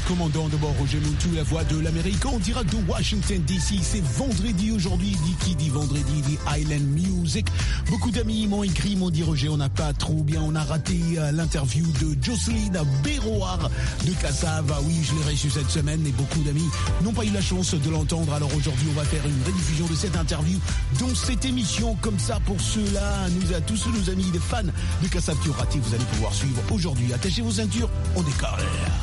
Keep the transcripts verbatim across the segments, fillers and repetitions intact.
commandant de bord Roger Muntu, la voix de l'Amérique, en direct de Washington D C. C'est vendredi aujourd'hui, dit qui dit vendredi, dit Island Music. Beaucoup d'amis m'ont écrit, m'ont dit Roger, on n'a pas trop bien, on a raté euh, l'interview de Jocelyne Béroard de Kassav. Ah oui, je l'ai reçu cette semaine et beaucoup d'amis n'ont pas eu la chance de l'entendre. Alors aujourd'hui, on va faire une rediffusion de cette interview dans cette émission. Comme ça, pour ceux-là, nous à tous nos amis, des fans de Kassav qui ont raté, vous allez pouvoir suivre aujourd'hui. Attachez vos ceintures, on décolle.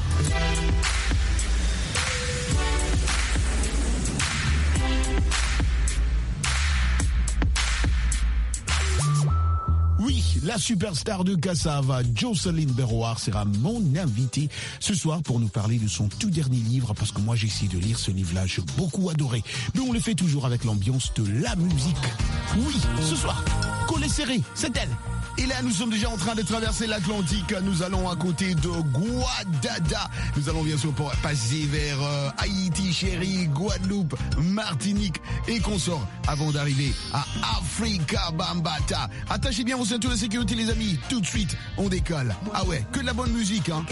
Oui, la superstar de Kassav, Jocelyne Béroard, sera mon invitée ce soir pour nous parler de son tout dernier livre, parce que moi j'ai essayé de lire ce livre-là, j'ai beaucoup adoré. Mais on le fait toujours avec l'ambiance de la musique. Oui, ce soir, Collé Serré, c'est elle. Et là, nous sommes déjà en train de traverser l'Atlantique. Nous allons à côté de Guadada. Nous allons bien sûr passer vers euh, Haïti, chérie, Guadeloupe, Martinique et consorts avant d'arriver à Africa Bambata. Attachez bien vos ceintures de sécurité, les amis. Tout de suite, on décolle. Ah ouais, que de la bonne musique, hein.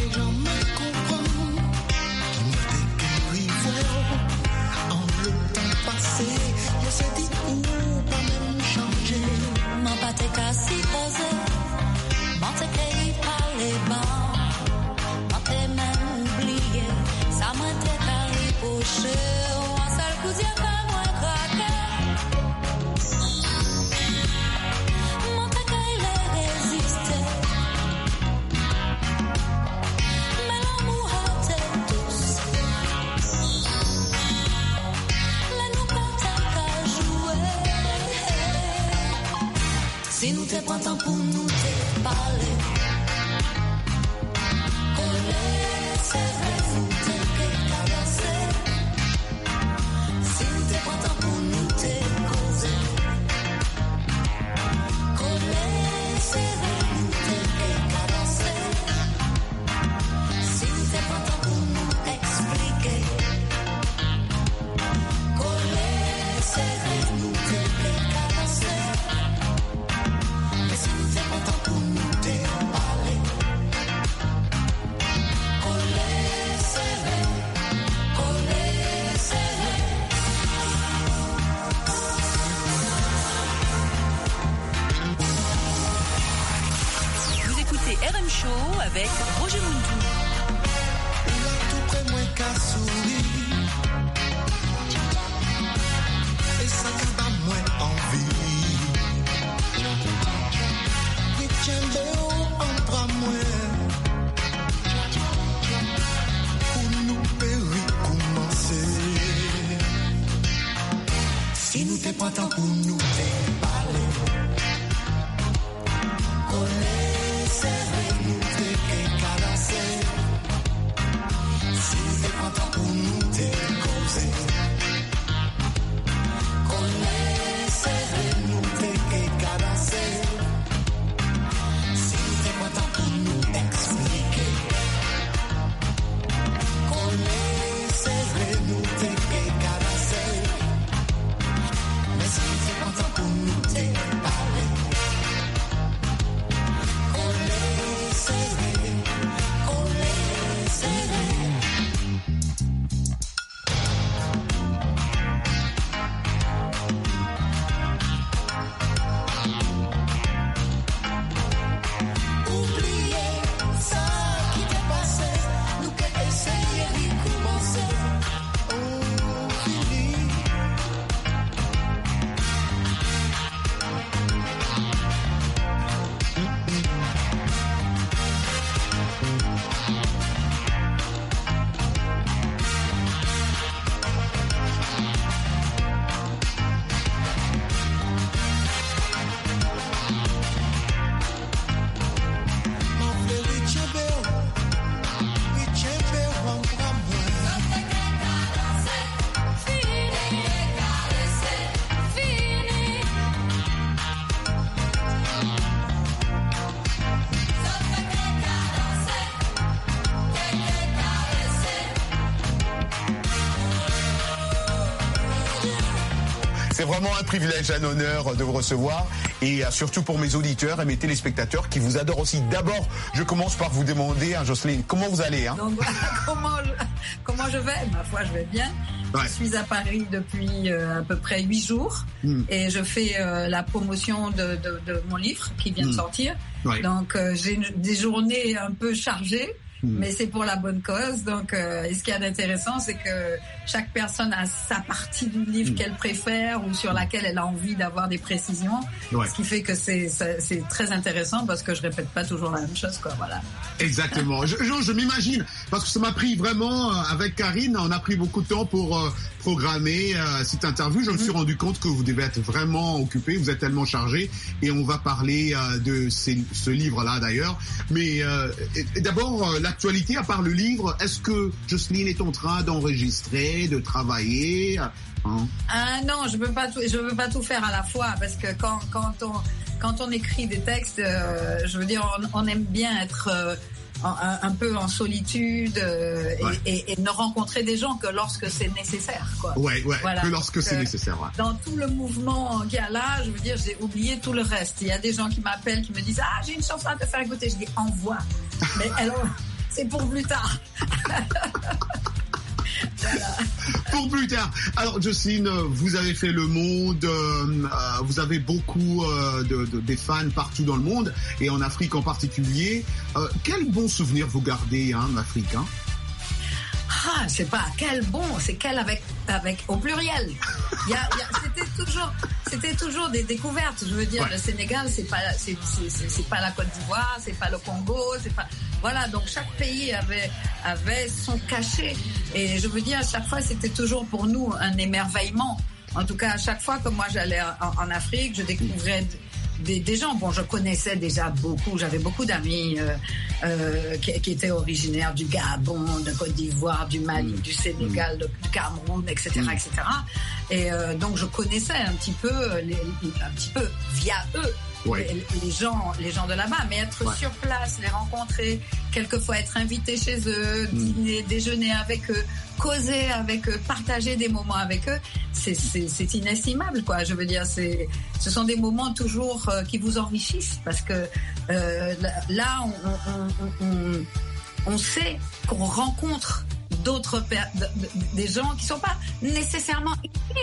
Te kasi pose, m'en te kei pale ban, m'en te men oubliye, sa mwen te kari poche, ou an sel kou diye ka mwen krake. M'en te kei le reziste, men l'amour hate tous, le nou pata ka joue. Si nous te prenons pour nous te parler, coller, serrer, nous te caresser. Si nous te prenons pour nous te causer, coller, serrer, nous te caresser. Si nous te prenons pour nous expliquer, coller, serrer, nous te caresser. Vous écoutez R M Show avec Roger Muntu. Là tout près moins qu'à sourire, et ça qui va moins envie. Entre moi, pour nous périr commencer. Si nous t'es pas tant pour nous te parler, coller, serrer, nous te caresser. C'est vraiment un privilège, un honneur de vous recevoir. Et euh, surtout pour mes auditeurs et mes téléspectateurs qui vous adorent aussi. D'abord, je commence par vous demander, hein, Jocelyne, comment vous allez hein? Donc voilà, comment, comment je vais? Ma foi, je vais bien. Ouais. Je suis à Paris depuis euh, à peu près huit jours mm. et je fais euh, la promotion de, de, de mon livre qui vient mm. de sortir. Ouais. Donc euh, j'ai une, des journées un peu chargées. Mmh. Mais c'est pour la bonne cause. Donc, euh, et ce qu'il y a d'intéressant, c'est que chaque personne a sa partie du livre mmh. qu'elle préfère ou sur laquelle elle a envie d'avoir des précisions. Ouais. Ce qui fait que c'est, c'est, c'est très intéressant parce que je répète pas toujours la même chose, quoi. Voilà. Exactement. je, je, je m'imagine, parce que ça m'a pris vraiment, euh, avec Karine, on a pris beaucoup de temps pour euh, programmer euh, cette interview. Je mmh. me suis rendu compte que vous devez être vraiment occupé, vous êtes tellement chargé, et on va parler euh, de ces, ce livre-là d'ailleurs. Mais euh, et, et d'abord, euh, l'actualité, à part le livre, est-ce que Jocelyne est en train d'enregistrer, de travailler hein? Ah non, je peux pas tout, je peux pas tout faire à la fois parce que quand quand on quand on écrit des textes, euh, je veux dire, on, on aime bien être euh, un, un peu en solitude euh, ouais. et, et, et ne rencontrer des gens que lorsque c'est nécessaire, quoi. Ouais, ouais. Voilà. Que lorsque Donc, c'est euh, nécessaire. Ouais. Dans tout le mouvement qu'il y a là, je veux dire, j'ai oublié tout le reste. Il y a des gens qui m'appellent, qui me disent ah j'ai une chanson à te faire écouter. Je dis envoie. Mais alors. C'est pour plus tard. Voilà. Pour plus tard. Alors, Jocelyne, vous avez fait le monde, euh, vous avez beaucoup euh, de, de, des fans partout dans le monde, et en Afrique en particulier. Euh, quel bon souvenir vous gardez hein, en Afrique hein? Ah, je sais pas, quel bon, c'est quel avec, avec au pluriel. Il y a, il y a, c'était toujours, c'était toujours des découvertes. Je veux dire, ouais. le Sénégal, c'est pas, c'est, c'est, c'est, c'est pas la Côte d'Ivoire, c'est pas le Congo, c'est pas, voilà. Donc chaque pays avait, avait son cachet. Et je veux dire, à chaque fois, c'était toujours pour nous un émerveillement. En tout cas, à chaque fois que moi j'allais en, en Afrique, je découvrais Des, des gens, bon, je connaissais déjà beaucoup, j'avais beaucoup d'amis euh, euh, qui, qui étaient originaires du Gabon, de Côte d'Ivoire, du Mali, du Sénégal, de, du Cameroun, et cetera, et cetera. Et euh, donc je connaissais un petit peu, les, un petit peu via eux. Ouais. Les, les gens, les gens de là-bas, mais être ouais. sur place, les rencontrer, quelquefois être invité chez eux, mmh. dîner, déjeuner avec eux, causer avec eux, partager des moments avec eux, c'est, c'est, c'est inestimable, quoi. Je veux dire, c'est, ce sont des moments toujours euh, qui vous enrichissent parce que euh, là, on, on, on, on sait qu'on rencontre d'autres per- des gens qui sont pas nécessairement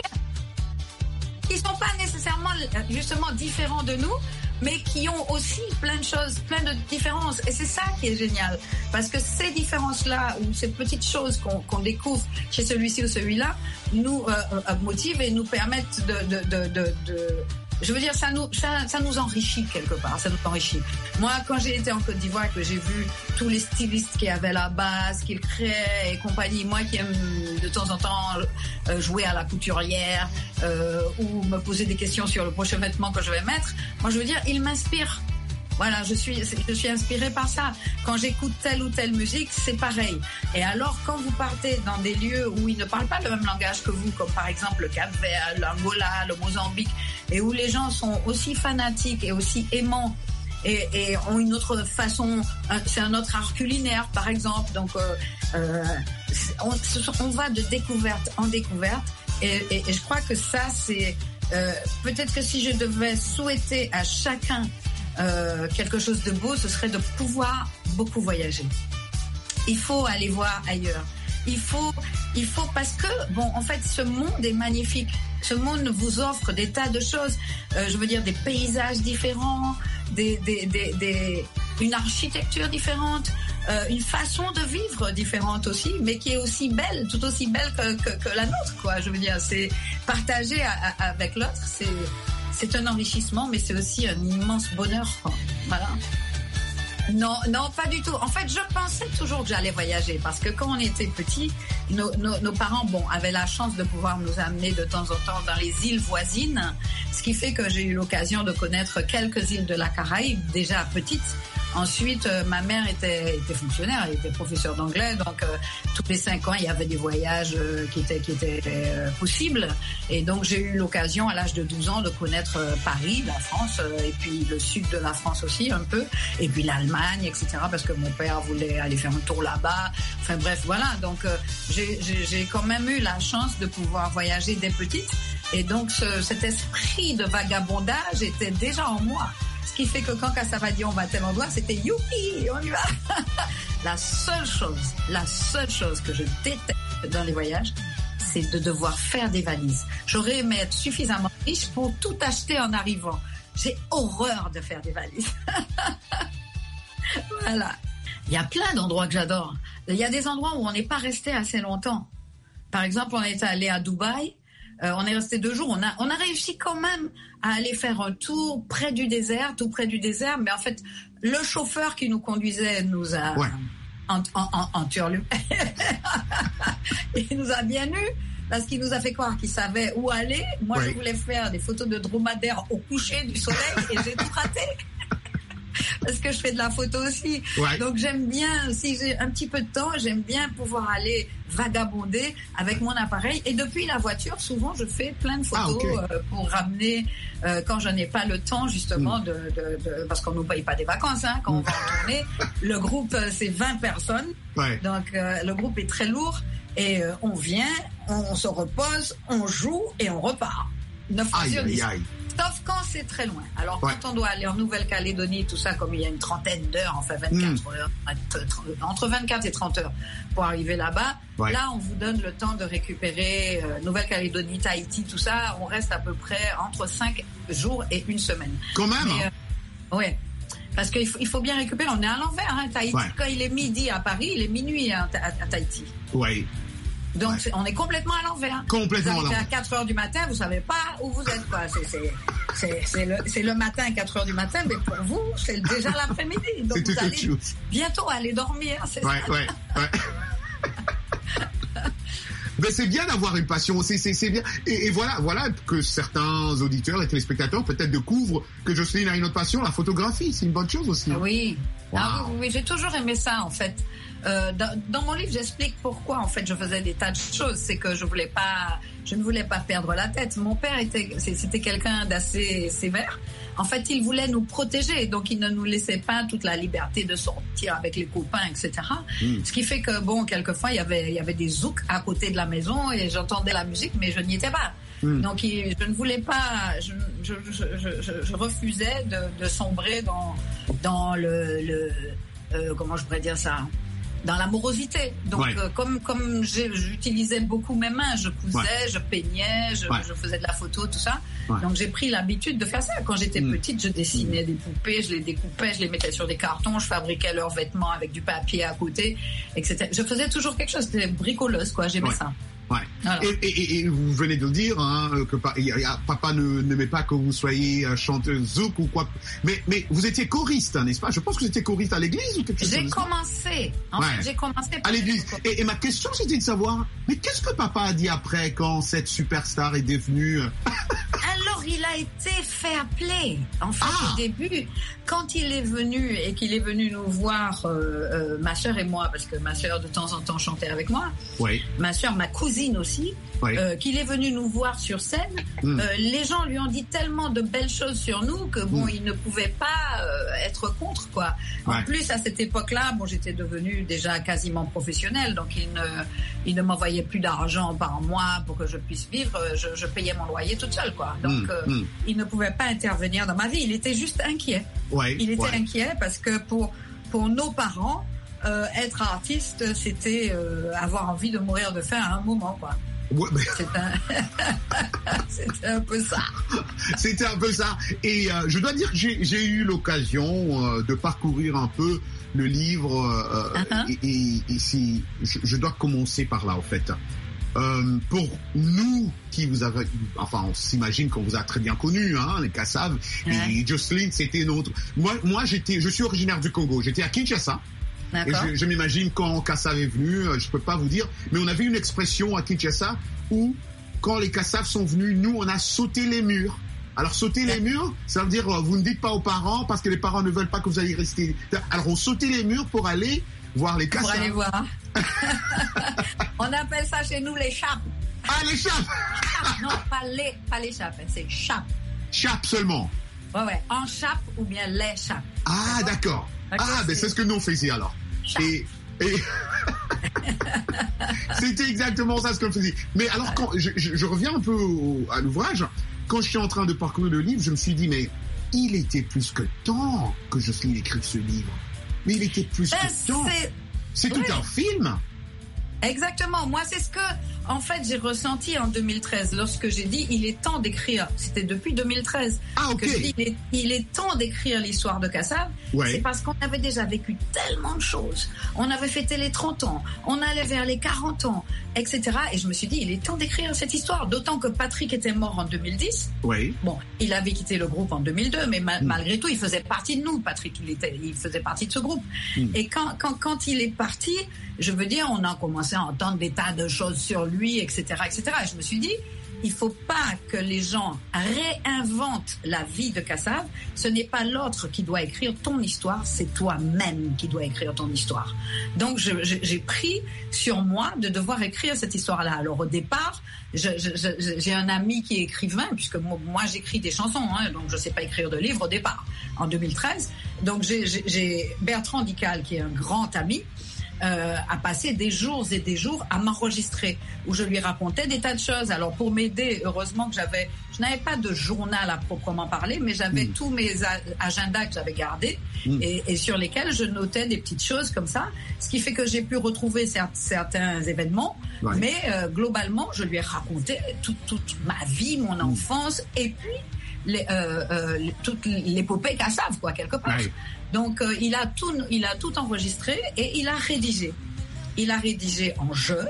qui sont pas nécessairement justement différents de nous, mais qui ont aussi plein de choses, plein de différences. Et c'est ça qui est génial. Parce que ces différences-là, ou ces petites choses qu'on, qu'on découvre chez celui-ci ou celui-là, nous euh, motivent et nous permettent de, de, de, de, de je veux dire, ça nous, ça, ça nous enrichit quelque part, ça nous enrichit. Moi, quand j'ai été en Côte d'Ivoire et que j'ai vu tous les stylistes qu'il y avait là-bas, ce qu'ils créaient et compagnie, moi qui aime de temps en temps euh, jouer à la couturière euh, ou me poser des questions sur le prochain vêtement que je vais mettre, moi je veux dire, ils m'inspirent. Voilà, je suis, je suis inspirée par ça. Quand j'écoute telle ou telle musique, c'est pareil. Et alors, quand vous partez dans des lieux où ils ne parlent pas le même langage que vous, comme par exemple le Cap-Vert, l'Angola, le Mozambique, et où les gens sont aussi fanatiques et aussi aimants et, et ont une autre façon, c'est un autre art culinaire, par exemple. Donc, euh, euh, on, on va de découverte en découverte. Et, et, et je crois que ça, c'est euh, peut-être que si je devais souhaiter à chacun Euh, quelque chose de beau, ce serait de pouvoir beaucoup voyager. Il faut aller voir ailleurs. Il faut, il faut parce que, bon, en fait, ce monde est magnifique. Ce monde vous offre des tas de choses. Euh, je veux dire, des paysages différents, des, des, des, des, une architecture différente, euh, une façon de vivre différente aussi, mais qui est aussi belle, tout aussi belle que, que, que la nôtre, quoi. Je veux dire, c'est partager à, à, avec l'autre, c'est C'est un enrichissement, mais c'est aussi un immense bonheur. Voilà. Non, non, pas du tout. En fait, je pensais toujours que j'allais voyager parce que quand on était petits, nos, nos, nos parents, bon, avaient la chance de pouvoir nous amener de temps en temps dans les îles voisines, ce qui fait que j'ai eu l'occasion de connaître quelques îles de la Caraïbe, déjà petites, Ensuite, euh, ma mère était, était fonctionnaire, elle était professeure d'anglais, donc euh, tous les cinq ans, il y avait des voyages euh, qui étaient, qui étaient euh, possibles. Et donc, j'ai eu l'occasion, à l'âge de douze ans, de connaître euh, Paris, la France, euh, et puis le sud de la France aussi, un peu, et puis l'Allemagne, et cetera, parce que mon père voulait aller faire un tour là-bas. Enfin bref, voilà. Donc, euh, j'ai, j'ai, j'ai quand même eu la chance de pouvoir voyager dès petite. Et donc, ce, cet esprit de vagabondage était déjà en moi. Ce qui fait que quand Kassav a dit on va à tel endroit, c'était youpi, on y va. La seule chose, la seule chose que je déteste dans les voyages, c'est de devoir faire des valises. J'aurais aimé être suffisamment riche pour tout acheter en arrivant. J'ai horreur de faire des valises. Voilà. Il y a plein d'endroits que j'adore. Il y a des endroits où on n'est pas resté assez longtemps. Par exemple, on est allé à Dubaï. Euh, on est resté deux jours. On a, on a réussi quand même à aller faire un tour près du désert, tout près du désert. Mais en fait, le chauffeur qui nous conduisait nous a Ouais. en, en, en, en turlu. Il nous a bien eu parce qu'il nous a fait croire qu'il savait où aller. Moi, Ouais. je voulais faire des photos de dromadaire au coucher du soleil et j'ai tout raté. Parce que je fais de la photo aussi. Ouais. Donc j'aime bien, si j'ai un petit peu de temps, j'aime bien pouvoir aller vagabonder avec mon appareil. Et depuis la voiture, souvent je fais plein de photos Ah, okay. euh, pour ramener, euh, quand je n'ai pas le temps justement, Mm. de, de, de, parce qu'on ne nous paye pas des vacances hein, quand on va en tournée. Le groupe, euh, c'est vingt personnes. Ouais. Donc euh, le groupe est très lourd. Et euh, on vient, on se repose, on joue et on repart. neuf fois Aïe, sur dix. aïe, aïe. Sauf quand c'est très loin. Alors, Ouais. quand on doit aller en Nouvelle-Calédonie, tout ça, comme il y a une trentaine d'heures, enfin vingt-quatre Mm. heures, entre vingt-quatre et trente heures pour arriver là-bas, Ouais. là, on vous donne le temps de récupérer euh, Nouvelle-Calédonie, Tahiti, tout ça. On reste à peu près entre cinq jours et une semaine. Quand même. Mais, hein. euh, ouais. Parce qu'il faut, il faut bien récupérer. On est à l'envers, hein, Tahiti. Ouais. Quand il est midi à Paris, il est minuit à, à, à Tahiti. Ouais. Donc, Ouais. c'est- on est complètement à l'envers. Complètement Vous à arrivez à l'envers. quatre heures du matin, vous savez pas où vous êtes, quoi. C'est, c'est, c'est, c'est, le, c'est le matin à quatre heures du matin, mais pour vous, c'est déjà l'après-midi. Donc, C'était vous allez quelque chose. bientôt aller dormir, c'est Ouais, ça. ouais, ouais. Mais c'est bien d'avoir une passion, c'est, c'est, c'est bien. Et, et voilà, voilà que certains auditeurs et téléspectateurs peut-être découvrent que Jocelyne a une autre passion, la photographie. C'est une bonne chose aussi. hein. Oui. Wow. Ah oui, oui, j'ai toujours aimé ça, en fait. Euh, dans, dans mon livre, j'explique pourquoi, en fait, je faisais des tas de choses. C'est que je voulais pas, je ne voulais pas perdre la tête. Mon père était, c'était quelqu'un d'assez sévère. En fait, il voulait nous protéger, donc il ne nous laissait pas toute la liberté de sortir avec les copains, et cetera. Mm. Ce qui fait que, bon, quelquefois, il y avait, il y avait des zouks à côté de la maison et j'entendais la musique, mais je n'y étais pas. Mm. Donc, il, je ne voulais pas, je, je, je, je, je, je refusais de, de sombrer dans, dans le, le euh, comment je pourrais dire ça, dans l'amorosité. Donc, Ouais. euh, comme comme j'ai- j'utilisais beaucoup mes mains, je cousais, Ouais. je peignais, je, Ouais. je faisais de la photo, tout ça. Ouais. Donc, j'ai pris l'habitude de faire ça. Quand j'étais Mm. petite, je dessinais des poupées, je les découpais, je les mettais sur des cartons, je fabriquais leurs vêtements avec du papier à côté, et cetera. Je faisais toujours quelque chose, c'était bricoleuse, quoi. J'aimais Ouais. ça. Ouais. Voilà. Et, et, et- et vous venez de le dire hein, que pa- y a- y a- papa ne n'aimait pas que vous soyez euh, chanteuse zouk ou quoi. Mais, mais vous étiez choriste, hein, n'est-ce pas? Je pense que vous étiez choriste à l'église ou quelque chose J'ai comme ça. commencé. En Ouais. fait, j'ai commencé À par l'église. Et, et ma question, c'était de savoir, mais qu'est-ce que papa a dit après quand cette superstar est devenue... euh, Alors, il a été fair play. En fait, Ah. au début, quand il est venu et qu'il est venu nous voir, euh, euh, ma sœur et moi, parce que ma sœur de temps en temps chantait avec moi, Oui, ma sœur, ma cousine aussi, oui. euh, qu'il est venu nous voir sur scène, Mm. euh, les gens lui ont dit tellement de belles choses sur nous que bon, Mm. il ne pouvait pas euh, être contre, quoi. En Ouais. plus, à cette époque-là, bon, j'étais devenue déjà quasiment professionnelle, donc il ne, il ne m'envoyait plus d'argent par mois pour que je puisse vivre. Je, je payais mon loyer toute seule, quoi. Donc, Mm, euh, mm. il ne pouvait pas intervenir dans ma vie. Il était juste inquiet. Ouais, Il était ouais. inquiet parce que pour pour nos parents, euh, être artiste, c'était euh, avoir envie de mourir de faim à un moment, quoi. Ouais, mais C'est un... C'était un peu ça. c'était un peu ça. Et euh, je dois dire que j'ai j'ai eu l'occasion euh, de parcourir un peu le livre euh, Uh-huh. et, et, et c'est- je, je dois commencer par là, en fait. Euh, pour nous qui vous avez, enfin, on s'imagine qu'on vous a très bien connu, hein, les Kassav. Ouais. Et Jocelyne, c'était notre. Moi, moi, j'étais, je suis originaire du Congo. J'étais à Kinshasa. Et D'accord. je, je m'imagine quand Kassav est venu, euh, je peux pas vous dire, mais on avait une expression à Kinshasa où, quand les Kassav sont venus, nous, on a sauté les murs Alors sauter les murs, ça veut dire euh, vous ne dites pas aux parents parce que les parents ne veulent pas que vous alliez rester. Alors on sautait les murs pour aller voir les cassaves. Pour aller voir. On appelle ça chez nous les chapes. Ah, les chapes. Non, pas les, pas les chapes, c'est chapes. Chapes seulement. Ouais, ouais, en chape ou bien les chapes. Ah, d'accord. d'accord Ah, ben c'est ce que nous on fait ici alors. Chape. Et, et... C'était exactement ça ce qu'on faisait. Mais alors, quand je, je, je reviens un peu au, à l'ouvrage, quand je suis en train de parcourir le livre, je me suis dit, mais il était plus que temps que Jocelyne écrive ce livre. Mais il était plus ben, que temps. C'est, c'est oui. tout un film. Exactement. Moi, c'est ce que, en fait, j'ai ressenti en deux mille treize lorsque j'ai dit il est temps d'écrire. C'était depuis deux mille treize ah, okay. que j'ai dit il est, il est temps d'écrire l'histoire de Kassav. Ouais. C'est parce qu'on avait déjà vécu tellement de choses. On avait fêté les trente ans, on allait vers les quarante ans, et cetera. Et je me suis dit il est temps d'écrire cette histoire. D'autant que Patrick était mort en deux mille dix. Oui. Bon, il avait quitté le groupe en deux mille deux, mais ma- mm. malgré tout, il faisait partie de nous. Patrick, il était, il faisait partie de ce groupe. Mm. Et quand, quand, quand il est parti, je veux dire, on a commencé à entendre des tas de choses sur lui, et cetera, et cetera. Et je me suis dit, il faut pas que les gens réinventent la vie de Kassav. Ce n'est pas l'autre qui doit écrire ton histoire, c'est toi-même qui dois écrire ton histoire. Donc, je, je, j'ai pris sur moi de devoir écrire cette histoire-là. Alors, au départ, je, je, je, j'ai un ami qui est écrivain, puisque moi, moi j'écris des chansons, hein, donc je sais pas écrire de livres au départ, en deux mille treize. Donc, j'ai, j'ai, j'ai Bertrand Dical, qui est un grand ami, Euh, a passé des jours et des jours à m'enregistrer où je lui racontais des tas de choses. Alors pour m'aider, heureusement que j'avais, je n'avais pas de journal à proprement parler, mais j'avais mmh. tous mes a- agendas que j'avais gardés mmh. et, et sur lesquels je notais des petites choses comme ça, ce qui fait que j'ai pu retrouver cer- certains événements, ouais. mais euh, globalement je lui ai raconté toute, toute ma vie, mon enfance mmh. et puis les, euh, euh, toute l'épopée Kassav, quoi, quelque part. Ouais. Donc euh, il a tout, il a tout enregistré et il a rédigé. Il a rédigé en jeu.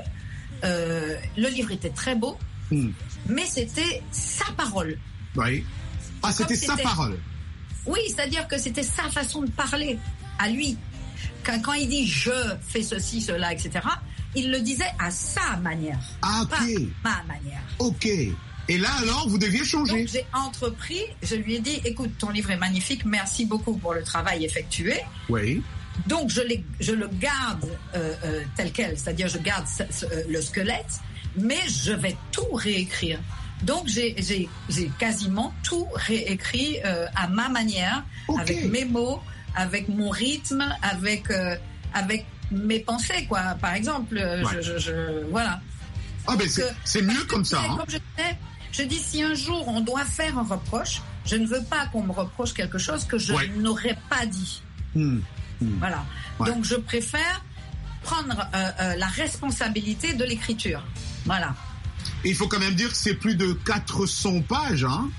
Euh, le livre était très beau, mm. mais c'était sa parole. Oui. Ah, c'était, c'était sa parole. Oui, c'est-à-dire que c'était sa façon de parler à lui. Quand, quand il dit je fais ceci, cela, et cetera, il le disait à sa manière, ah, okay. pas ma manière. Ok. Et là, alors, vous deviez changer. Donc, j'ai entrepris, je lui ai dit, écoute, ton livre est magnifique, merci beaucoup pour le travail effectué. Oui. Donc, je, l'ai, je le garde euh, euh, tel quel, c'est-à-dire je garde ce, ce, le squelette, mais je vais tout réécrire. Donc, j'ai, j'ai, j'ai quasiment tout réécrit euh, à ma manière, okay. avec mes mots, avec mon rythme, avec, euh, avec mes pensées, quoi. Par exemple, ouais. je, je, je, voilà. Ah, ben c'est, c'est mieux comme ça. Hein. Comme je disais, je dis, si un jour on doit faire un reproche, je ne veux pas qu'on me reproche quelque chose que je ouais. n'aurais pas dit. Mmh. Mmh. Voilà. Ouais. Donc je préfère prendre euh, euh, la responsabilité de l'écriture. Voilà. Et il faut quand même dire que c'est plus de quatre cents pages, hein?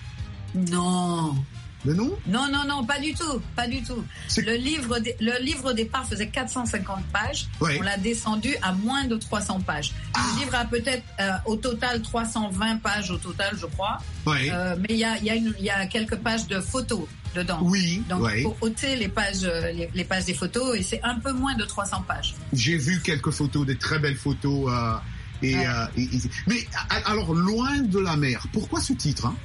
Non. Mais non? Non, non, non, pas du tout, pas du tout. C'est... Le livre, le livre au départ faisait quatre cent cinquante pages. Ouais. On l'a descendu à moins de trois cents pages. Ah. Le livre a peut-être euh, au total trois cent vingt pages au total, je crois. Ouais. Euh, mais il y a, il y a une, il y a quelques pages de photos dedans. Oui. Donc ouais. il faut ôter les pages, les, les pages des photos et c'est un peu moins de trois cents pages. J'ai vu quelques photos, des très belles photos. Euh, et, ouais. euh, et, et, mais alors loin de la mer. Pourquoi ce titre, hein?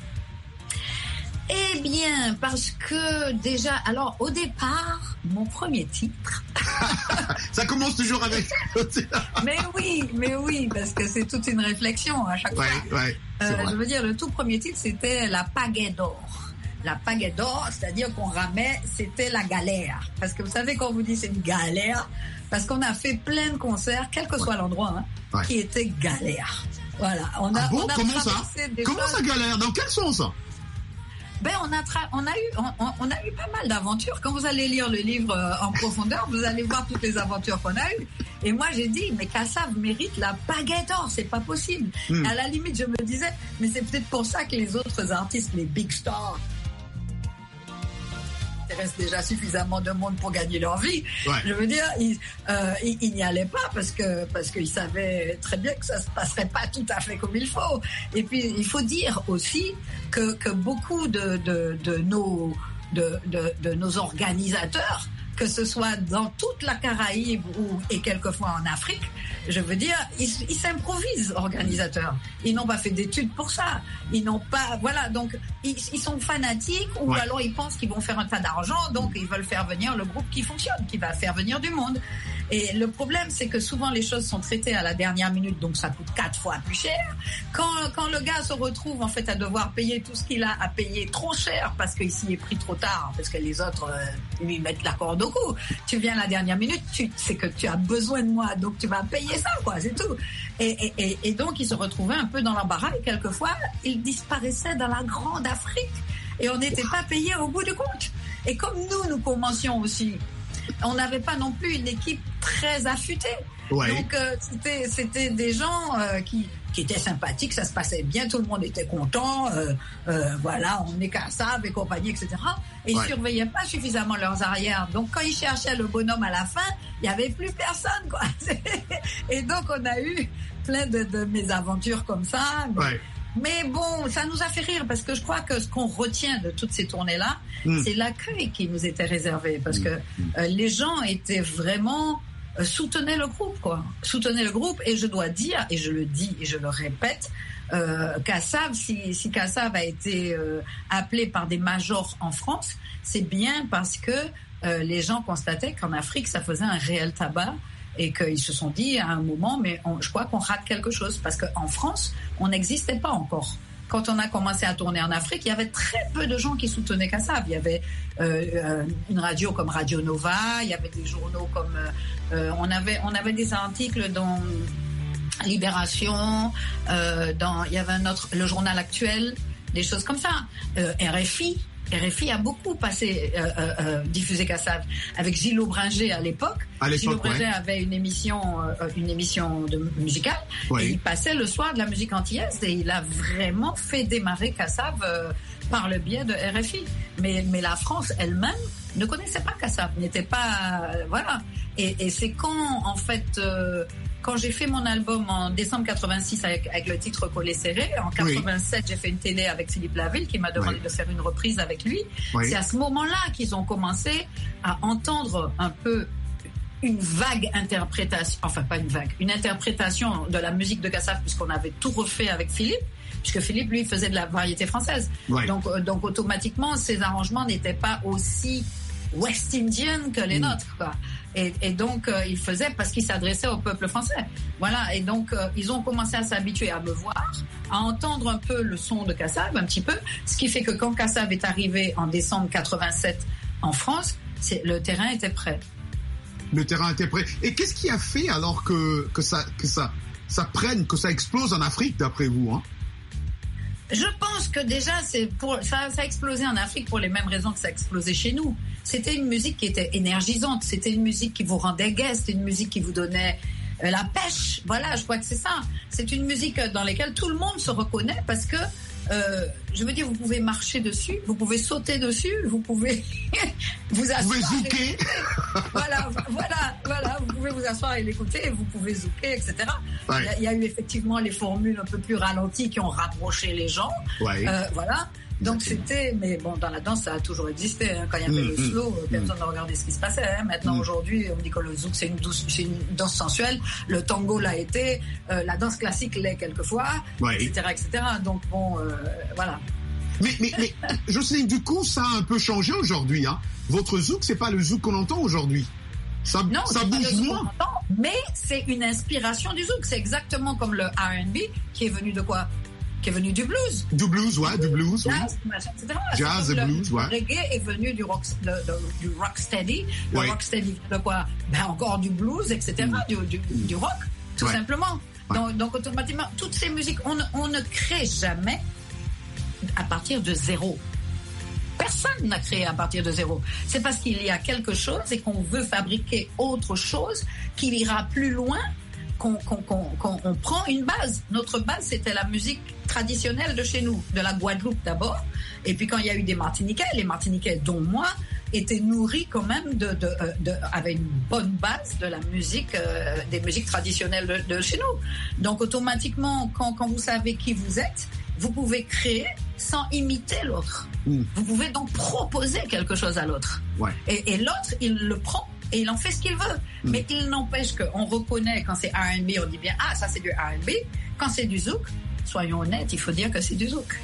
Eh bien, parce que déjà, alors au départ, mon premier titre. Ça commence toujours avec. Mais oui, mais oui, parce que c'est toute une réflexion à chaque ouais, fois. Ouais, euh, je veux dire, le tout premier titre, c'était La Pagaie d'or. La Pagaie d'or, c'est-à-dire qu'on ramait, c'était la galère. Parce que vous savez, quand on vous dit c'est une galère, parce qu'on a fait plein de concerts, quel que soit ouais. l'endroit, hein, ouais. qui étaient galères. Voilà. On a, ah bon, on a comment ça Comment choses... ça galère? Dans quel sens? Ben on a tra- on a eu on, on a eu pas mal d'aventures. Quand vous allez lire le livre euh, en profondeur, vous allez voir toutes les aventures qu'on a eues. Et moi j'ai dit mais Kassav mérite la Pagaie d'or, c'est pas possible. Mm. À la limite je me disais mais c'est peut-être pour ça que les autres artistes, les big stars, il reste déjà suffisamment de monde pour gagner leur vie. Ouais. Je veux dire, ils, euh, ils, ils n'y allaient pas parce que parce qu'ils savaient très bien que ça se passerait pas tout à fait comme il faut. Et puis il faut dire aussi que que beaucoup de de, de nos de, de de nos organisateurs que ce soit dans toute la Caraïbe ou, et quelquefois en Afrique, je veux dire, ils, ils s'improvisent organisateurs. Ils n'ont pas fait d'études pour ça. Ils n'ont pas, voilà, donc ils, ils sont fanatiques ou ouais. alors ils pensent qu'ils vont faire un tas d'argent, donc ils veulent faire venir le groupe qui fonctionne, qui va faire venir du monde. Et le problème, c'est que souvent les choses sont traitées à la dernière minute, donc ça coûte quatre fois plus cher. Quand, quand le gars se retrouve en fait à devoir payer tout ce qu'il a à payer trop cher parce qu'ici il est pris trop tard, parce que les autres euh, lui mettent la corde au cou. Tu viens à la dernière minute, tu sais que tu as besoin de moi, donc tu vas payer ça, quoi, c'est tout. Et, et, et donc il se retrouvait un peu dans l'embarras et quelquefois il disparaissait dans la grande Afrique et on n'était pas payé au bout du compte. Et comme nous, nous commencions aussi, on n'avait pas non plus une équipe très affûtée. Ouais. Donc euh, c'était c'était des gens euh, qui qui étaient sympathiques, ça se passait bien, tout le monde était content, euh, euh, voilà, on est Kassav et compagnie, et cetera. Et ouais. ils surveillaient pas suffisamment leurs arrières. Donc quand ils cherchaient le bonhomme à la fin, il y avait plus personne, quoi. Et donc on a eu plein de, de mésaventures comme ça. Mais, ouais. mais bon, ça nous a fait rire parce que je crois que ce qu'on retient de toutes ces tournées-là, mm. c'est l'accueil qui nous était réservé parce que euh, les gens étaient vraiment euh, soutenaient le groupe, quoi. Soutenaient le groupe et je dois dire, et je le dis et je le répète, euh, Kassav, si, si Kassav a été euh, appelé par des majors en France, c'est bien parce que euh, les gens constataient qu'en Afrique, ça faisait un réel tabac. Et qu'ils se sont dit à un moment, mais on, je crois qu'on rate quelque chose parce qu'en France, on n'existait pas encore. Quand on a commencé à tourner en Afrique, il y avait très peu de gens qui soutenaient Kassav. Il y avait euh, euh, une radio comme Radio Nova, il y avait des journaux comme euh, on avait on avait des articles dans Libération, euh, dans il y avait un autre, le Journal Actuel, des choses comme ça. Euh, R F I. R F I a beaucoup passé, euh, euh, diffusé Kassav avec Gilles Aubringer à l'époque. À l'époque Gilles Aubringer ouais. avait une émission, euh, une émission de musicale. Ouais. Et il passait le soir de la musique antillaise et il a vraiment fait démarrer Kassav euh, par le biais de R F I. Mais, mais la France elle-même ne connaissait pas Kassav, n'était pas, euh, voilà. Et, et c'est quand, en fait, euh, quand j'ai fait mon album en décembre quatre-vingt-six avec, avec le titre Collet serré, en quatre-vingt-sept, oui. j'ai fait une télé avec Philippe Laville qui m'a demandé oui. de faire une reprise avec lui. Oui. C'est à ce moment-là qu'ils ont commencé à entendre un peu une vague interprétation, enfin pas une vague, une interprétation de la musique de Kassav puisqu'on avait tout refait avec Philippe, puisque Philippe, lui, faisait de la variété française. Oui. Donc, euh, donc automatiquement, ces arrangements n'étaient pas aussi West Indian que les mmh. nôtres, quoi. Et, et donc, euh, il faisait parce qu'il s'adressait au peuple français. Voilà. Et donc, euh, ils ont commencé à s'habituer à me voir, à entendre un peu le son de Kassav, un petit peu. Ce qui fait que quand Kassav est arrivé en décembre quatre-vingt-sept en France, c'est, le terrain était prêt. Le terrain était prêt. Et qu'est-ce qui a fait alors que, que ça, que ça, ça prenne, que ça explose en Afrique, d'après vous, hein? Je pense que déjà, c'est pour, ça, ça a explosé en Afrique pour les mêmes raisons que ça a explosé chez nous. C'était une musique qui était énergisante, c'était une musique qui vous rendait gai, c'était une musique qui vous donnait euh, la pêche. Voilà, je crois que c'est ça. C'est une musique dans laquelle tout le monde se reconnaît parce que, euh, je veux dire, vous pouvez marcher dessus, vous pouvez sauter dessus, vous pouvez vous asseoir. Vous pouvez zouker. Voilà, voilà, voilà, vous pouvez vous asseoir et l'écouter, vous pouvez zouker, et cetera. Ouais. Il, y a, il y a eu effectivement les formules un peu plus ralenties qui ont rapproché les gens. Ouais. Euh, voilà. Donc c'était, mais bon, dans la danse, ça a toujours existé. Hein. Quand il y avait mmh, le slow, mmh, personne mmh. ne regardait ce qui se passait. Hein. Maintenant, mmh. aujourd'hui, on dit que le zouk, c'est une, douce, c'est une danse sensuelle. Le tango l'a été. Euh, la danse classique l'est quelquefois, ouais. et cetera, et cetera. Donc bon, euh, voilà. Mais, mais, mais Jocelyne, du coup, ça a un peu changé aujourd'hui. Hein. Votre zouk, c'est pas le zouk qu'on entend aujourd'hui. Ça, non, ça bouge moins. Entend, mais c'est une inspiration du zouk. C'est exactement comme le R and B qui est venu de quoi? Qui est venu du blues. Du blues, ouais, du blues, jazz, oui. Machin, et cetera. Jazz et blues, ouais. Le reggae est venu du rock, le, le, du rocksteady. Le ouais. rocksteady, de quoi? Ben, encore du blues, et cetera. Mm. Du, du, mm. du rock, tout ouais. simplement. Ouais. Donc, donc, automatiquement, toutes ces musiques, on, on ne crée jamais à partir de zéro. Personne n'a créé à partir de zéro. C'est parce qu'il y a quelque chose et qu'on veut fabriquer autre chose qui ira plus loin. Qu'on, qu'on, qu'on, qu'on on prend une base. Notre base, c'était la musique traditionnelle de chez nous, de la Guadeloupe d'abord. Et puis quand il y a eu des Martiniquais, les Martiniquais, dont moi, étaient nourris quand même de, de, de, de avec une bonne base de la musique, euh, des musiques traditionnelles de, de chez nous. Donc automatiquement, quand, quand vous savez qui vous êtes vous pouvez créer sans imiter l'autre. Mm. Vous pouvez donc proposer quelque chose à l'autre. Ouais. Et, et l'autre, il le prend et il en fait ce qu'il veut. Mm. Mais il n'empêche qu'on reconnaît quand c'est R and B, on dit bien, ah, ça c'est du R and B. Quand c'est du zouk, soyons honnêtes, il faut dire que c'est du zouk.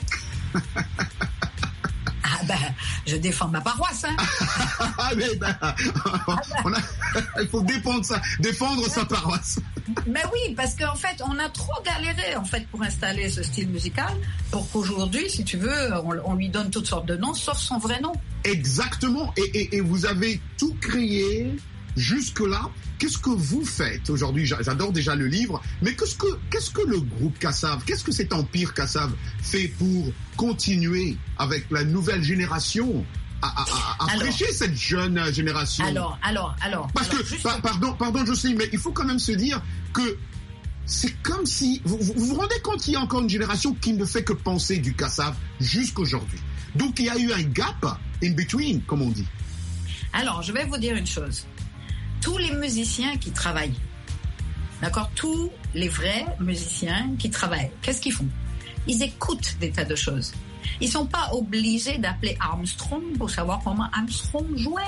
Ah ben, je défends ma paroisse, hein. Ah mais ben, on a, il faut défendre ça, défendre sa paroisse. Mais oui, parce qu'en fait, on a trop galéré en fait pour installer ce style musical, pour qu'aujourd'hui, si tu veux, on, on lui donne toutes sortes de noms, sauf son vrai nom. Exactement. Et, et, et vous avez tout créé jusque-là. Qu'est-ce que vous faites aujourd'hui? J'adore déjà le livre, mais qu'est-ce que, qu'est-ce que le groupe Kassav, qu'est-ce que cet empire Kassav fait pour continuer avec la nouvelle génération à, à, à, à alors, prêcher cette jeune génération? Alors, alors, alors. Parce alors, que, juste... pa- pardon, pardon Jocelyne, mais il faut quand même se dire que c'est comme si, vous vous, vous rendez compte qu'il y a encore une génération qui ne fait que penser du Kassav jusqu'aujourd'hui. Donc il y a eu un gap in between, comme on dit. Alors, je vais vous dire une chose. Tous les musiciens qui travaillent, d'accord, tous les vrais musiciens qui travaillent, qu'est-ce qu'ils font? Ils écoutent des tas de choses. Ils sont pas obligés d'appeler Armstrong pour savoir comment Armstrong jouait.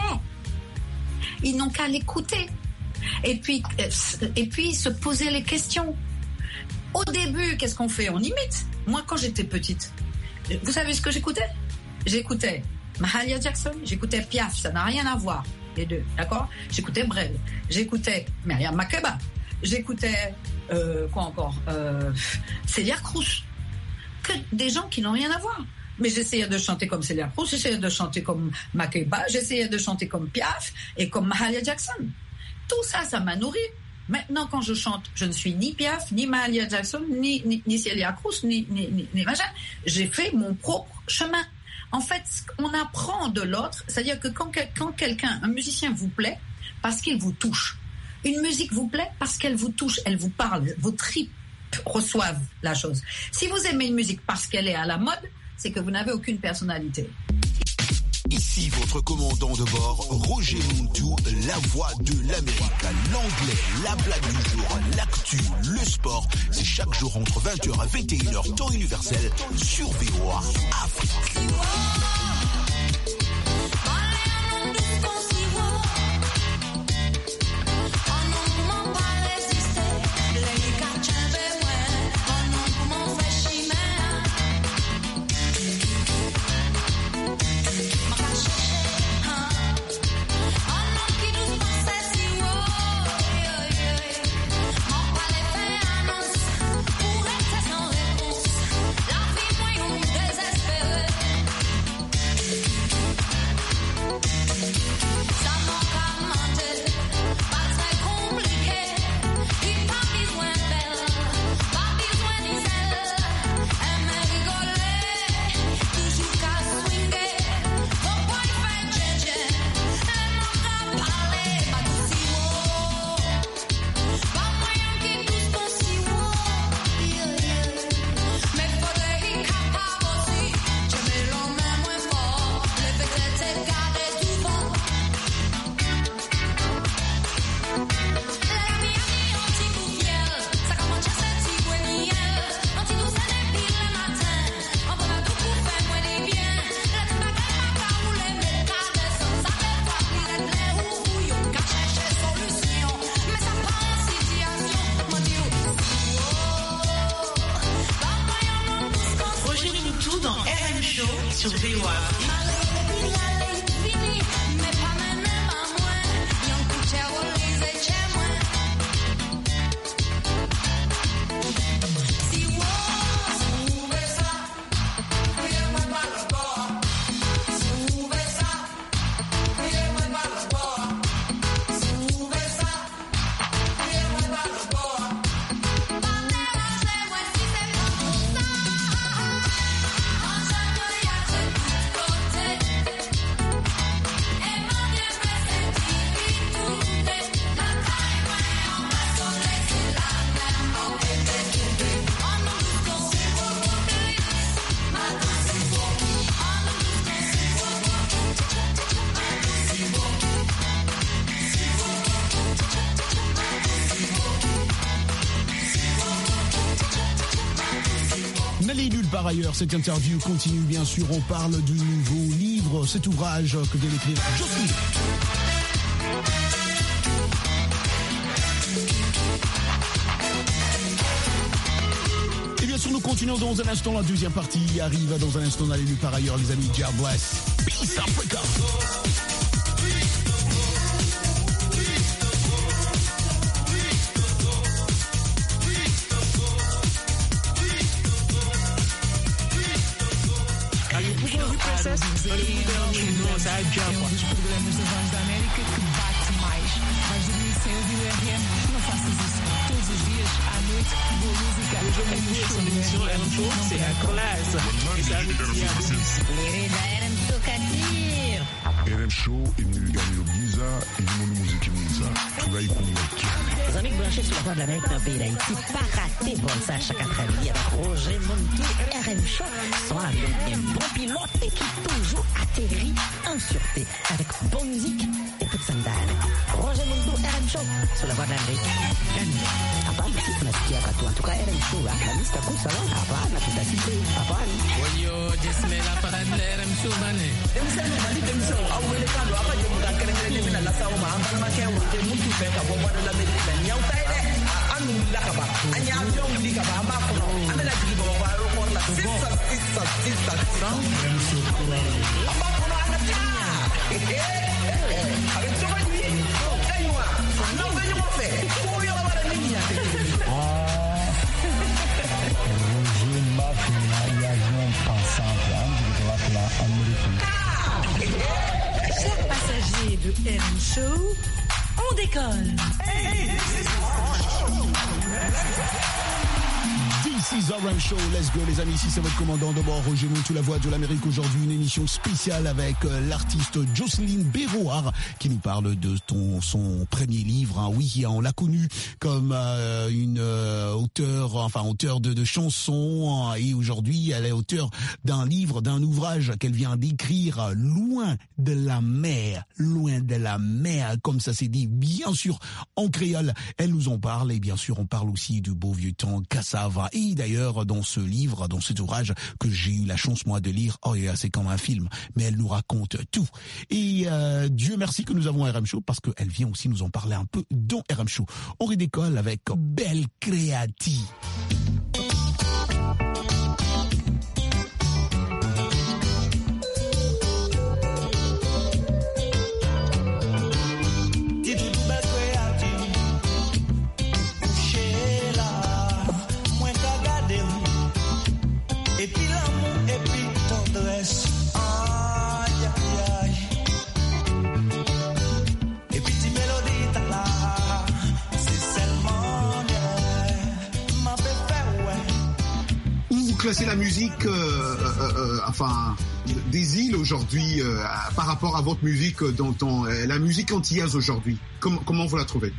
Ils n'ont qu'à l'écouter. Et puis, et puis se poser les questions. Au début, qu'est-ce qu'on fait? On imite. Moi, quand j'étais petite, vous savez ce que j'écoutais? J'écoutais Mahalia Jackson, j'écoutais Piaf, ça n'a rien à voir, les deux, d'accord? J'écoutais Brel, j'écoutais Myriam Makeba, j'écoutais, euh, quoi encore, euh, Celia Cruz, que des gens qui n'ont rien à voir. Mais j'essayais de chanter comme Celia Cruz, j'essayais de chanter comme Makeba, j'essayais de chanter comme Piaf et comme Mahalia Jackson. Tout ça, ça m'a nourri. Maintenant, quand je chante, je ne suis ni Piaf, ni Mahalia Jackson, ni, ni, ni Celia Cruz, ni, ni, ni, ni machin. J'ai fait mon propre chemin. En fait, on apprend de l'autre, c'est-à-dire que quand, quand quelqu'un, un musicien vous plaît, parce qu'il vous touche. Une musique vous plaît parce qu'elle vous touche, elle vous parle, vos tripes reçoivent la chose. Si vous aimez une musique parce qu'elle est à la mode, c'est que vous n'avez aucune personnalité. Ici votre commandant de bord, Roger Muntu, la voix de l'Amérique, l'anglais, la blague du jour, l'actu, le sport. C'est chaque jour entre vingt heures et vingt et une heures temps universel sur V O A Afrique. Sur V O A. Côté N'allez nulle part ailleurs, cette interview continue bien sûr, on parle du nouveau livre, cet ouvrage que vient d'écrire Jocelyne. Et bien sûr, nous continuons dans un instant, la deuxième partie arrive dans un instant, n'allez nulle part ailleurs les amis, God bless, Peace Africa. Os programas da Voz da América que bate mais. Vais dormir sem ouvir o R M? Não faças isso. Todos os dias, à noite, boa música. É no show do R M. C'est la classe. R M Show imeniligani giza ilimoni muziki mwiza tunaikumbukia. Les amis branchés sur la Voix de l'Amérique dans le pays d'Haïti, pas raté bon ça chaque après-midi avec Roger Montou et R M Show sont avec des bons pilotes et qui toujours atterrit en sûreté avec bonne musique et peu de sandales. Roger Montou, R M Show sur la Voix de l'Amérique. Hapana si tunasikia watu en tout cas R M Show la lista kusa wala hapana tutasikia hapana. Wayo jismela parade R M Show bane. Demsema mali demso awele kando apa je muda kere kere mina la sawo ma ambal ma ke wote mutu fe ka bo wala la medina nyaw tay de anu la ka ba anya avion di ka ba ma ko anda la di bo ba ro ko la sissa sissa sissa amba ko na anda tinya avec so ba ni kaywa no ba ni mo fe ko yo ba la niña Chers passagers de R M Show, on décolle. This is R M Show, let's go les amis, ici c'est votre commandant de bord, Roger Montou, la Voix de l'Amérique. Aujourd'hui une émission spéciale avec euh, l'artiste Jocelyne Béroard qui nous parle de ton, son premier livre. Hein. Oui, on l'a connue comme euh, une euh, auteure, enfin auteure de, de chansons hein, et aujourd'hui elle est auteure d'un livre, d'un ouvrage qu'elle vient d'écrire, Loin de la mer, loin de la mer, comme ça c'est dit bien sûr en créole. Elle nous en parle et bien sûr on parle aussi du beau vieux temps cassava. Et d'ailleurs, dans ce livre, dans cet ouvrage que j'ai eu la chance, moi, de lire, oh, c'est comme un film, mais elle nous raconte tout. Et euh, Dieu merci que nous avons R M Show, parce qu'elle vient aussi nous en parler un peu dans R M Show. On redécolle avec Belle Créati. Classer la musique, euh, euh, euh, enfin, des îles aujourd'hui euh, par rapport à votre musique, dans, dans euh, la musique antillaise aujourd'hui. Com- comment vous la trouvez?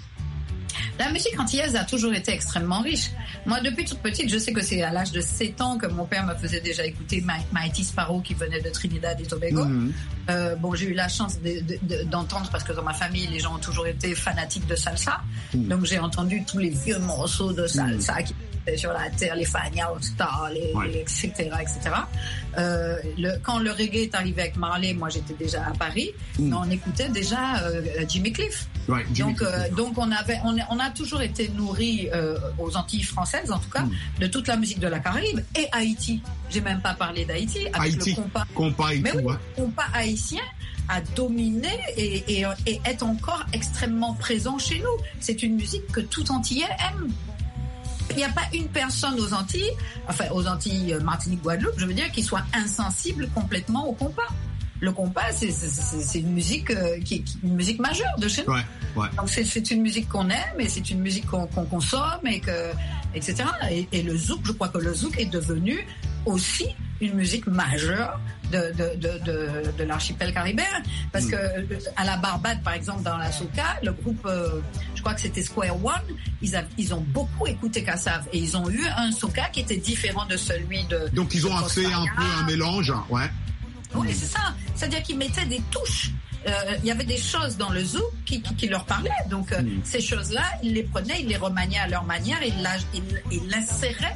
La musique antillaise a toujours été extrêmement riche. Moi, depuis toute petite, je sais que c'est à l'âge de sept ans que mon père me faisait déjà écouter Ma- Mighty Sparrow qui venait de Trinidad et Tobago. Mm-hmm. Euh, bon, j'ai eu la chance de, de, de, d'entendre parce que dans ma famille, les gens ont toujours été fanatiques de salsa. Mm-hmm. Donc, j'ai entendu tous les vieux morceaux de salsa mm-hmm. qui sur la terre, les Fania All Star, les, ouais. les, et cetera, et cetera. Euh, le, quand le reggae est arrivé avec Marley, moi j'étais déjà à Paris, mm. mais on écoutait déjà euh, Jimmy Cliff. Ouais, Jimmy donc, Cliff. Euh, donc on avait, on, on a toujours été nourris euh, aux Antilles françaises, en tout cas, mm. de toute la musique de la Caraïbe et Haïti. J'ai même pas parlé d'Haïti avec Haïti. le compas. Compas et mais tout, oui, ouais. le compas haïtien a dominé et, et, et est encore extrêmement présent chez nous. C'est une musique que tout Antillais aime. Il n'y a pas une personne aux Antilles, enfin aux Antilles Martinique, Guadeloupe, je veux dire, qui soit insensible complètement au compas. Le compas, c'est, c'est, c'est une musique euh, qui, qui une musique majeure de chez nous. Ouais, ouais. Donc c'est, c'est une musique qu'on aime et c'est une musique qu'on, qu'on consomme et que, et cetera. Et, et le zouk, je crois que le zouk est devenu aussi une musique majeure de, de, de, de, de l'archipel caribéen. Parce mmh. que à la Barbade, par exemple, dans la soca, le groupe, euh, je crois que c'était Square One, ils, a, ils ont beaucoup écouté Kassav et ils ont eu un soca qui était différent de celui de... Donc ils ont fait un peu un mélange, ouais. Oui, c'est ça. C'est-à-dire qu'ils mettaient des touches. Il euh, y avait des choses dans le zouk qui, qui, qui leur parlaient. Donc, euh, mmh. ces choses-là, ils les prenaient, ils les remaniaient à leur manière, ils, la, ils, ils l'inséraient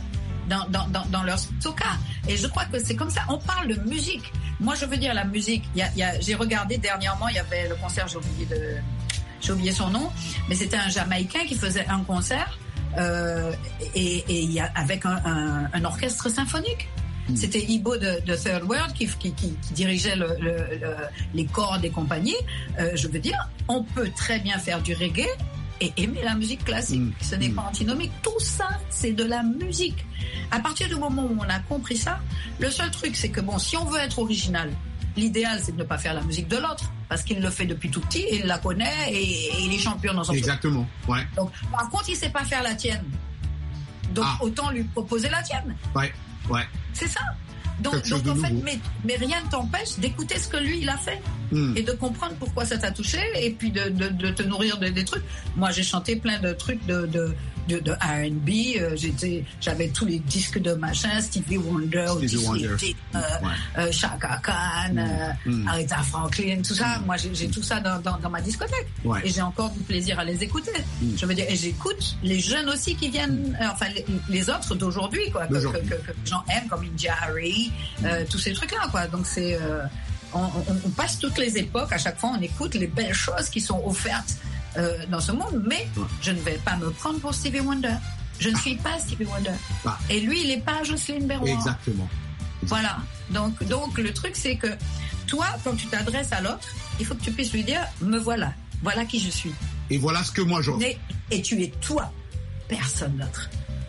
dans, dans, dans, dans leur soca. Et je crois que c'est comme ça. On parle de musique. Moi, je veux dire la musique. Il y a, il y a, j'ai regardé dernièrement, il y avait le concert, j'ai oublié, de, j'ai oublié son nom, mais c'était un Jamaïcain qui faisait un concert euh, et, et il y a, avec un, un, un orchestre symphonique. Mmh. C'était Ibo de, de Third World qui, qui, qui, qui dirigeait le, le, le, les cordes et compagnie. Euh, je veux dire, on peut très bien faire du reggae et aimer la musique classique. Mmh. Ce n'est mmh. pas antinomique. Tout ça, c'est de la musique. À partir du moment où on a compris ça, le seul truc, c'est que bon, si on veut être original, l'idéal, c'est de ne pas faire la musique de l'autre, parce qu'il le fait depuis tout petit, et il la connaît et, et il est champion dans son Exactement, truc. Ouais. Donc, par contre, il sait pas faire la tienne. Donc, ah. autant lui proposer la tienne. Ouais, ouais. C'est ça. Donc, donc en fait, mais, mais rien ne t'empêche d'écouter ce que lui, il a fait. Mm. Et de comprendre pourquoi ça t'a touché, et puis de, de, de te nourrir de, des trucs. Moi, j'ai chanté plein de trucs de, de, de, de R and B. Euh, j'étais, j'avais tous les disques de machin, Stevie Wonder, Stevie Wonder. Euh, ouais. euh, Chaka Khan, mm. euh, mm. Aretha Franklin, tout ça. Mm. Moi, j'ai, j'ai tout ça dans, dans, dans ma discothèque. Ouais. Et j'ai encore du plaisir à les écouter. Mm. Je veux dire, et j'écoute les jeunes aussi qui viennent, euh, enfin, les, les autres d'aujourd'hui, quoi, que, que, que, que les gens aiment, comme India Harry, euh, tous ces trucs-là, quoi. Donc, c'est... Euh, On, on, on passe toutes les époques, à chaque fois on écoute les belles choses qui sont offertes euh, dans ce monde, mais je ne vais pas me prendre pour Stevie Wonder. Je ne suis pas Stevie Wonder. Ah. Et lui, il n'est pas Jocelyne Berroir. Exactement. Voilà. Donc, donc le truc, c'est que toi, quand tu t'adresses à l'autre, il faut que tu puisses lui dire, me voilà, voilà qui je suis. Et voilà ce que moi j'en et, et tu es toi, personne d'autre.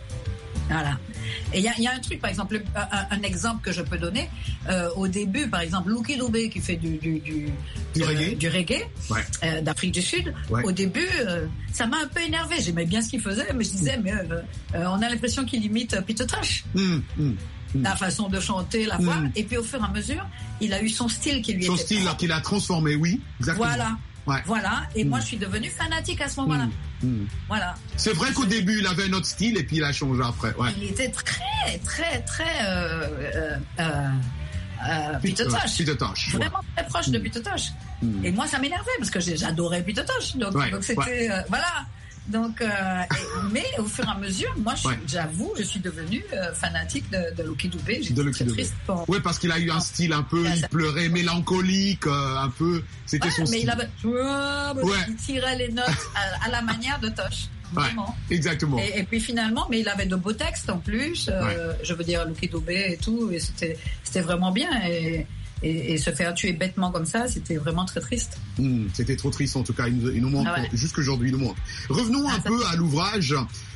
Voilà. Et il y, y a un truc, par exemple, un, un exemple que je peux donner. Euh, au début, par exemple, Lucky Dubé qui fait du du du, du euh, reggae, du reggae ouais. euh, d'Afrique du Sud. Ouais. Au début, euh, ça m'a un peu énervé. J'aimais bien ce qu'il faisait, mais je disais, mais euh, euh, on a l'impression qu'il imite Peter Tosh. Mm, mm, mm. La façon de chanter, la voix. Mm. Et puis au fur et à mesure, il a eu son style qui lui son était style là, qu'il a transformé, oui, exactement. Voilà. Ouais. Voilà, et mmh. moi je suis devenue fanatique à ce moment-là. Mmh. Mmh. Voilà. C'est vrai qu'au début il avait un autre style et puis il a changé après. Ouais. Il était très, très, très euh, euh, euh, euh, Peter Tosh. Peter Tosh. Vraiment ouais. très proche mmh. de Peter Tosh. Mmh. Et moi ça m'énervait parce que j'adorais Peter Tosh. Donc, ouais. donc c'était ouais. euh, voilà. Donc, euh, et, mais au fur et à mesure, moi, je, ouais. j'avoue, je suis devenue euh, fanatique de, de Lucky Dubé. J'étais de très triste. Pour... Oui, parce qu'il a eu un style un peu, il pleurait, mélancolique, euh, un peu. C'était ouais, son mais style. Il, avait... ouais. il tirait les notes à, à la manière de Tosh. Vraiment. Ouais, exactement. Et, et puis finalement, mais il avait de beaux textes en plus. Euh, ouais. Je veux dire, Lucky Dubé et tout, et c'était, c'était vraiment bien. Et, Et, et se faire tuer bêtement comme ça, c'était vraiment très triste. Mmh, c'était trop triste en tout cas, il nous, il nous manque, ah ouais. jusqu'aujourd'hui, il nous manque. Revenons ah, un peu fait... à l'ouvrage.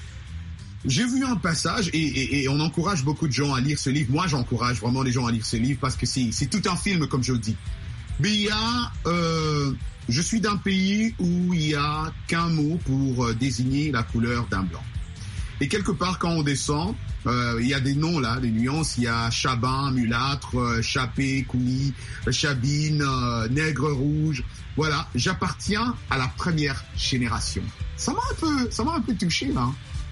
J'ai vu un passage, et, et, et on encourage beaucoup de gens à lire ce livre. Moi, j'encourage vraiment les gens à lire ce livre parce que c'est, c'est tout un film, comme je le dis. Mais il y a... Euh, je suis d'un pays où il n'y a qu'un mot pour euh, désigner la couleur d'un blanc. Et quelque part, quand on descend, euh, il y a des noms là, des nuances. Il y a Chabin, mulâtre, euh, Chapé, Kouli, Chabine, euh, nègre rouge. Voilà, j'appartiens à la première génération. Ça m'a un peu, ça m'a un peu touché là.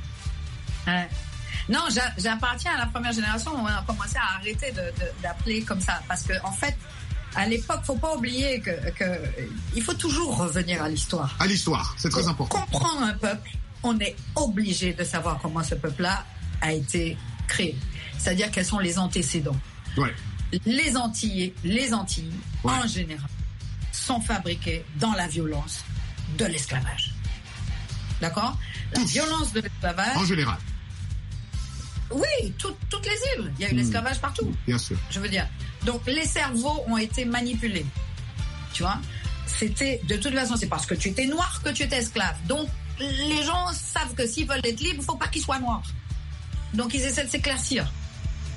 Ouais. Non, j'a, j'appartiens à la première génération. On a commencé à arrêter de, de, d'appeler comme ça, parce que en fait, à l'époque, faut pas oublier que, que il faut toujours revenir à l'histoire. À l'histoire, c'est très Pour important. Comprendre un peuple. On est obligé de savoir comment ce peuple-là a été créé. C'est-à-dire quels sont les antécédents. Ouais. Les Antilles, les Antilles, ouais. en général, sont fabriquées dans la violence de l'esclavage. D'accord ? La Tous. violence de l'esclavage. En général. Oui, tout, toutes les îles. Il y a eu mmh. l'esclavage partout. Bien sûr. Je veux dire. Donc, les cerveaux ont été manipulés. Tu vois ? C'était, de toute façon, c'est parce que tu étais noir que tu étais esclave. Donc, les gens savent que s'ils veulent être libres, il ne faut pas qu'ils soient noirs. Donc, ils essaient de s'éclaircir. D'accord ?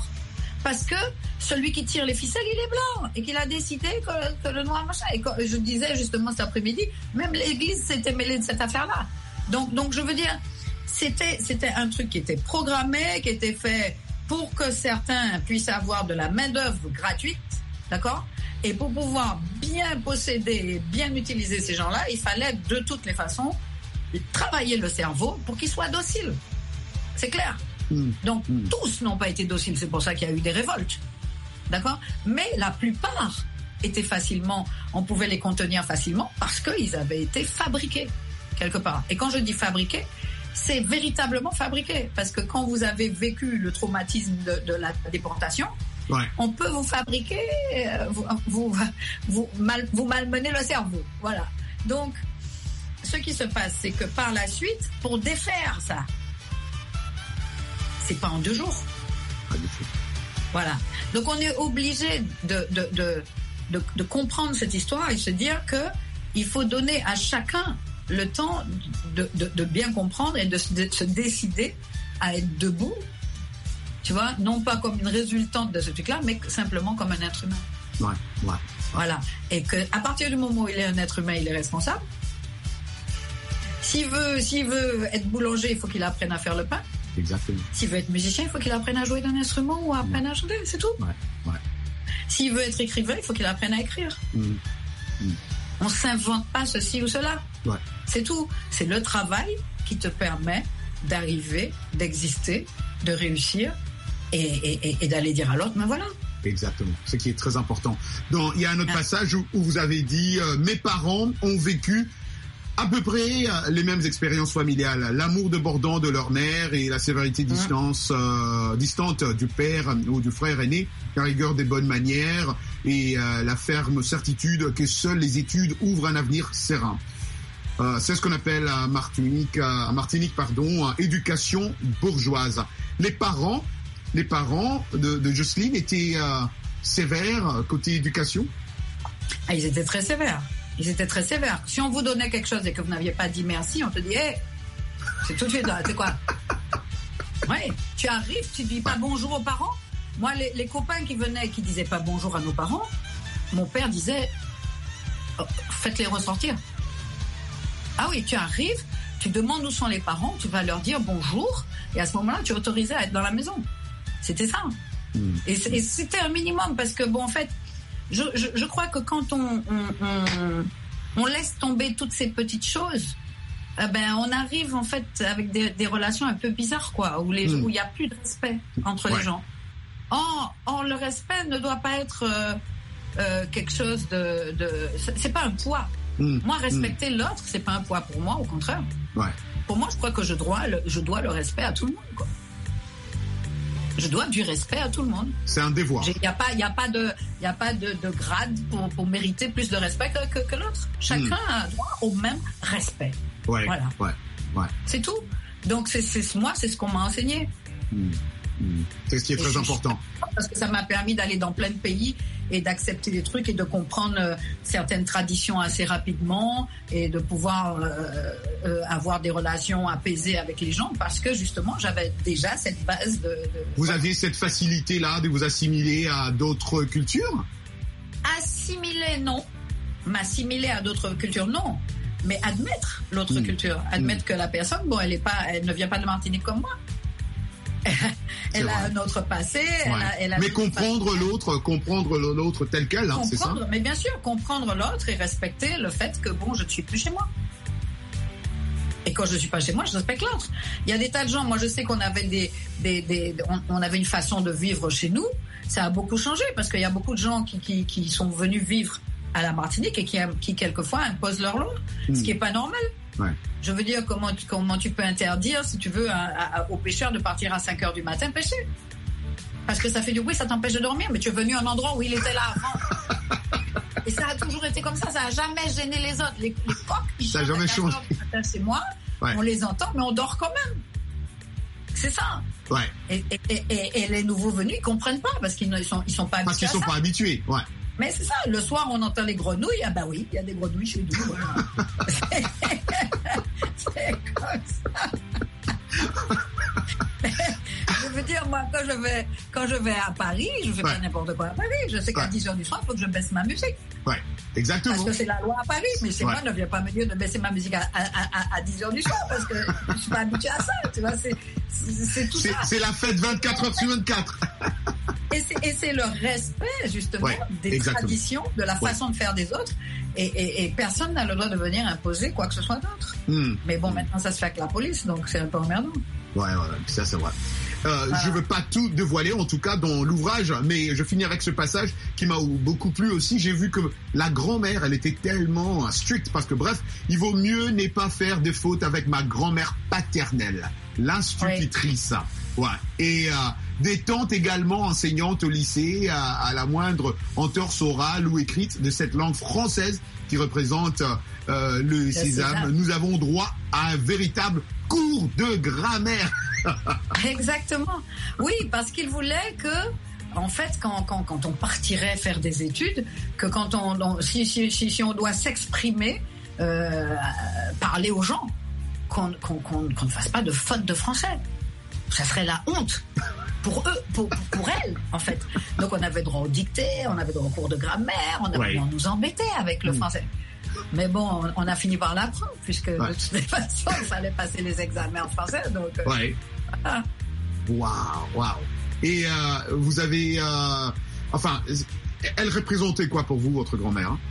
Parce que celui qui tire les ficelles, il est blanc. Et qu'il a décidé que, que le noir, machin. Et quand, je disais justement cet après-midi, même l'Église s'était mêlée de cette affaire-là. Donc, donc je veux dire, c'était, c'était un truc qui était programmé, qui était fait pour que certains puissent avoir de la main-d'œuvre gratuite. D'accord ? Et pour pouvoir bien posséder et bien utiliser ces gens-là, il fallait de toutes les façons travailler le cerveau pour qu'il soit docile. C'est clair. Mmh. Donc, mmh. tous n'ont pas été dociles. C'est pour ça qu'il y a eu des révoltes. D'accord ? Mais la plupart étaient facilement... On pouvait les contenir facilement parce qu'ils avaient été fabriqués quelque part. Et quand je dis fabriqués, c'est véritablement fabriqué. Parce que quand vous avez vécu le traumatisme de, de la déportation, ouais. on peut vous fabriquer, euh, vous, vous, vous, mal, vous malmener le cerveau. Voilà. Donc, ce qui se passe, c'est que par la suite, pour défaire ça, c'est pas en deux jours. Pas du tout. Voilà. Donc, on est obligé de, de, de, de, de comprendre cette histoire et se dire que il faut donner à chacun le temps de, de, de bien comprendre et de, de se décider à être debout, tu vois, non pas comme une résultante de ce truc-là, mais simplement comme un être humain. Ouais, ouais. Voilà. Et que à partir du moment où il est un être humain, il est responsable. S'il veut, s'il veut être boulanger, il faut qu'il apprenne à faire le pain. Exactement. S'il veut être musicien, il faut qu'il apprenne à jouer d'un instrument ou apprenne ouais. à chanter, c'est tout. Ouais, ouais. S'il veut être écrivain, il faut qu'il apprenne à écrire. Mmh. Mmh. On s'invente pas ceci ou cela. Ouais. C'est tout. C'est le travail qui te permet d'arriver, d'exister, de réussir et, et, et, et d'aller dire à l'autre, mais voilà. Exactement. Ce qui est très important. Donc, il y a un autre ah. passage où, où vous avez dit euh, mes parents ont vécu à peu près les mêmes expériences familiales, l'amour débordant de leur mère et la sévérité distance, mmh. euh, distante du père ou du frère aîné, la rigueur des bonnes manières et euh, la ferme certitude que seules les études ouvrent un avenir serein. Euh, c'est ce qu'on appelle à Martinique, à Martinique, pardon, éducation bourgeoise. Les parents, les parents de, de Jocelyne étaient euh, sévères côté éducation. Ah, ils étaient très sévères. Ils étaient très sévères. Si on vous donnait quelque chose et que vous n'aviez pas dit merci, on te dit, hé, hey, c'est tout de suite, c'est quoi? Oui, tu arrives, tu dis pas bonjour aux parents. Moi, les, les copains qui venaient et qui disaient pas bonjour à nos parents, mon père disait, oh, faites-les ressortir. Ah oui, tu arrives, tu demandes où sont les parents, tu vas leur dire bonjour, et à ce moment-là, tu es autorisé à être dans la maison. C'était ça. Mmh. Et, et c'était un minimum, parce que, bon, en fait, Je, je, je crois que quand on, on, on, on laisse tomber toutes ces petites choses, eh ben, on arrive en fait avec des, des relations un peu bizarres, quoi, où il mmh. n'y a plus de respect entre ouais. les gens. Or, or, le respect ne doit pas être euh, euh, quelque chose de... de c'est pas un poids. Mmh. Moi, respecter mmh. l'autre, c'est pas un poids pour moi, au contraire. Ouais. Pour moi, je crois que je dois, le, je dois le respect à tout le monde, quoi. Je dois du respect à tout le monde. C'est un devoir. Il n'y a pas, il y a pas de, il y a pas de, de grade pour, pour mériter plus de respect que, que, que l'autre. Chacun mmh. a droit au même respect. Ouais, voilà. Ouais, ouais. C'est tout. Donc c'est, c'est moi, c'est ce qu'on m'a enseigné. Mmh. Mmh. C'est ce qui est Et très important. Parce que ça m'a permis d'aller dans plein de pays et d'accepter des trucs et de comprendre euh, certaines traditions assez rapidement et de pouvoir euh, euh, avoir des relations apaisées avec les gens parce que justement j'avais déjà cette base de... de vous aviez cette facilité-là de vous assimiler à d'autres cultures? Assimiler, non. M'assimiler à d'autres cultures, non. Mais admettre l'autre mmh. culture. Admettre mmh. que la personne, bon, elle est pas, elle ne vient pas de Martinique comme moi. Elle a un autre passé. Ouais. Elle a, elle a mais comprendre passé. l'autre, comprendre l'autre tel quel, hein, c'est ça? Mais bien sûr, comprendre l'autre et respecter le fait que bon, je ne suis plus chez moi. Et quand je ne suis pas chez moi, je respecte l'autre. Il y a des tas de gens. Moi, je sais qu'on avait des, des, des on, on avait une façon de vivre chez nous. Ça a beaucoup changé parce qu'il y a beaucoup de gens qui, qui, qui sont venus vivre à la Martinique et qui, qui quelquefois imposent leur loi, mmh. ce qui est pas normal. Ouais. Je veux dire, comment tu, comment tu peux interdire, si tu veux, à, à, aux pêcheurs de partir à cinq heures du matin pêcher? Parce que ça fait du bruit, ça t'empêche de dormir, mais tu es venu à un endroit où il était là avant. Et ça a toujours été comme ça, ça n'a jamais gêné les autres. Les, les coqs, ils ça n'a jamais changé. C'est moi, ouais. On les entend, mais on dort quand même. C'est ça. Ouais. Et, et, et, et les nouveaux venus, ils comprennent pas, parce qu'ils ne sont, ils sont pas habitués. Parce qu'ils sont pas habitués, ouais. Mais c'est ça, le soir on entend les grenouilles, ah bah oui, il y a des grenouilles chez nous. Voilà. c'est, c'est comme ça. Je veux dire, moi, quand je vais, quand je vais à Paris, je fais ouais. pas n'importe quoi à Paris. Je sais qu'à ouais. dix heures du soir, il faut que je baisse ma musique. Ouais, exactement. Parce que c'est la loi à Paris, mais c'est ouais. moi, ne viens pas me dire de baisser ma musique à, à, à, à dix heures du soir, parce que je suis pas habituée à ça, tu vois, c'est, c'est, c'est tout c'est, ça. C'est la fête vingt-quatre heures sur vingt-quatre. Et c'est, et c'est le respect, justement, ouais, des exactement. traditions, de la façon ouais. de faire des autres. Et, et, et personne n'a le droit de venir imposer quoi que ce soit d'autre. Mmh. Mais bon, maintenant, ça se fait avec la police, donc c'est un peu emmerdant. Ouais, ouais, ça, c'est vrai. Euh, Ah. Je veux pas tout dévoiler, en tout cas dans l'ouvrage, mais je finirai avec ce passage qui m'a beaucoup plu aussi. J'ai vu que la grand-mère, elle était tellement stricte parce que bref, il vaut mieux ne pas faire de fautes avec ma grand-mère paternelle, l'institutrice. Ouais. Et euh, des tantes également enseignantes au lycée à, à la moindre entorse orale ou écrite de cette langue française qui représente euh, le, le sésame. sésame. Nous avons droit à un véritable cours de grammaire. Exactement. Oui, parce qu'il voulait que, en fait, quand, quand, quand on partirait faire des études, que quand on, on si, si, si, si on doit s'exprimer, euh, parler aux gens, qu'on, qu'on, qu'on, qu'on ne fasse pas de faute de français. Ça serait la honte pour eux, pour, pour elles, en fait. Donc on avait droit aux dictées, on avait droit aux cours de grammaire, on, avait, ouais. on nous embêtait avec le mmh. français. Mais bon, on, on a fini par l'apprendre, puisque ouais. de toutes les façons, il fallait passer les examens en français. Donc, ouais. Voilà. Waouh, waouh. Et euh, vous avez... Euh, enfin, elle représentait quoi pour vous, votre grand-mère, hein?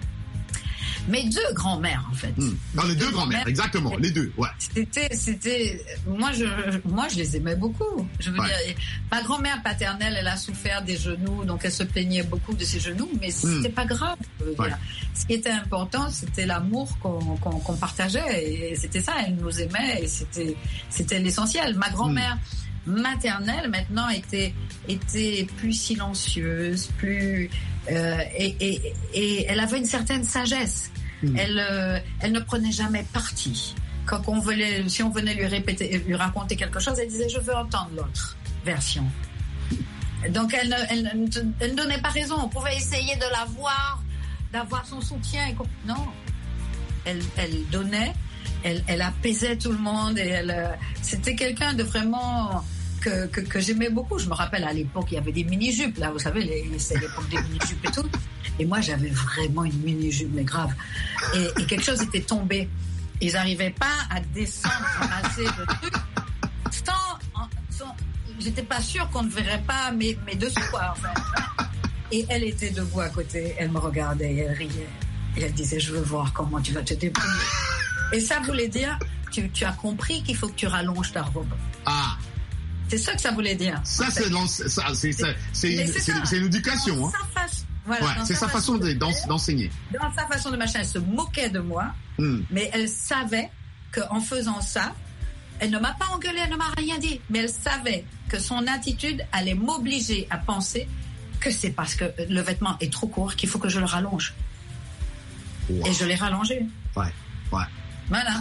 Mes deux grand-mères, en fait. Mmh. Non, les deux, deux grand-mères, exactement, les deux, ouais. C'était, c'était, moi je, moi je les aimais beaucoup. Je veux ouais. dire, ma grand-mère paternelle, elle a souffert des genoux, donc elle se plaignait beaucoup de ses genoux, mais mmh. c'était pas grave. Je veux ouais. dire. Ce qui était important, c'était l'amour qu'on, qu'on, qu'on partageait, et c'était ça, elle nous aimait, et c'était, c'était l'essentiel. Ma grand-mère mmh. maternelle, maintenant, était, était plus silencieuse, plus, euh, et, et, et elle avait une certaine sagesse. Mmh. Elle, euh, elle ne prenait jamais parti. Quand on voulait, si on venait lui répéter, lui raconter quelque chose, elle disait je veux entendre l'autre version. Donc elle ne, elle, elle ne donnait pas raison. On pouvait essayer de la voir, d'avoir son soutien. Et non, elle, elle donnait, elle, elle apaisait tout le monde et elle, c'était quelqu'un de vraiment que, que, que j'aimais beaucoup. Je me rappelle à l'époque il y avait des mini-jupes là, vous savez, les, c'est l'époque des mini-jupes et tout. Et moi, j'avais vraiment une mini-jupe, mais grave. Et, et quelque chose était tombé. Ils n'arrivaient pas à descendre, ramasser le truc. Sans, sans, j'étais pas sûre qu'on ne verrait pas mes, mes dessous, quoi, enfin. Et elle était debout à côté. Elle me regardait et elle riait. Et elle disait, je veux voir comment tu vas te débrouiller. Et ça voulait dire, tu, tu as compris qu'il faut que tu rallonges ta robe. Ah. C'est ça que ça voulait dire. Ça, c'est, ça, c'est, c'est, c'est, une, c'est, c'est une éducation, hein. Voilà, ouais, c'est sa façon de, d'enseigner. Dans sa façon de machin, elle se moquait de moi, mm. mais elle savait qu'en faisant ça, elle ne m'a pas engueulée, elle ne m'a rien dit, mais elle savait que son attitude allait m'obliger à penser que c'est parce que le vêtement est trop court qu'il faut que je le rallonge. Wow. Et je l'ai rallongé. Ouais, ouais. Voilà.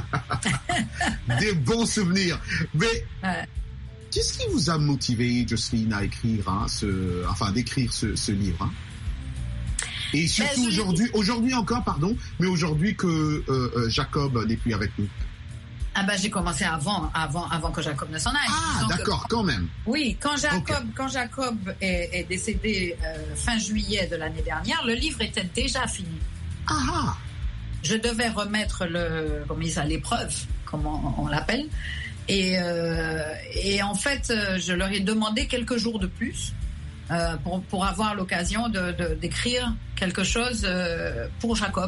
Des bons souvenirs. Mais ouais. Qu'est-ce qui vous a motivé, Jocelyne, à écrire, hein, ce, enfin, d'écrire ce, ce livre, hein? Et surtout ben, aujourd'hui, aujourd'hui encore, pardon, mais aujourd'hui que euh, euh, Jacob n'est plus avec nous. Ah ben j'ai commencé avant, avant, avant que Jacob ne s'en aille. Ah donc, d'accord, quand même. Oui, quand Jacob, okay. quand Jacob est, est décédé euh, fin juillet de l'année dernière, le livre était déjà fini. Ah. Je devais remettre le, comme ils à l'épreuve, comme on, on l'appelle, et euh, et en fait, je leur ai demandé quelques jours de plus. Euh, pour, pour avoir l'occasion de, de, d'écrire quelque chose euh, pour Jacob.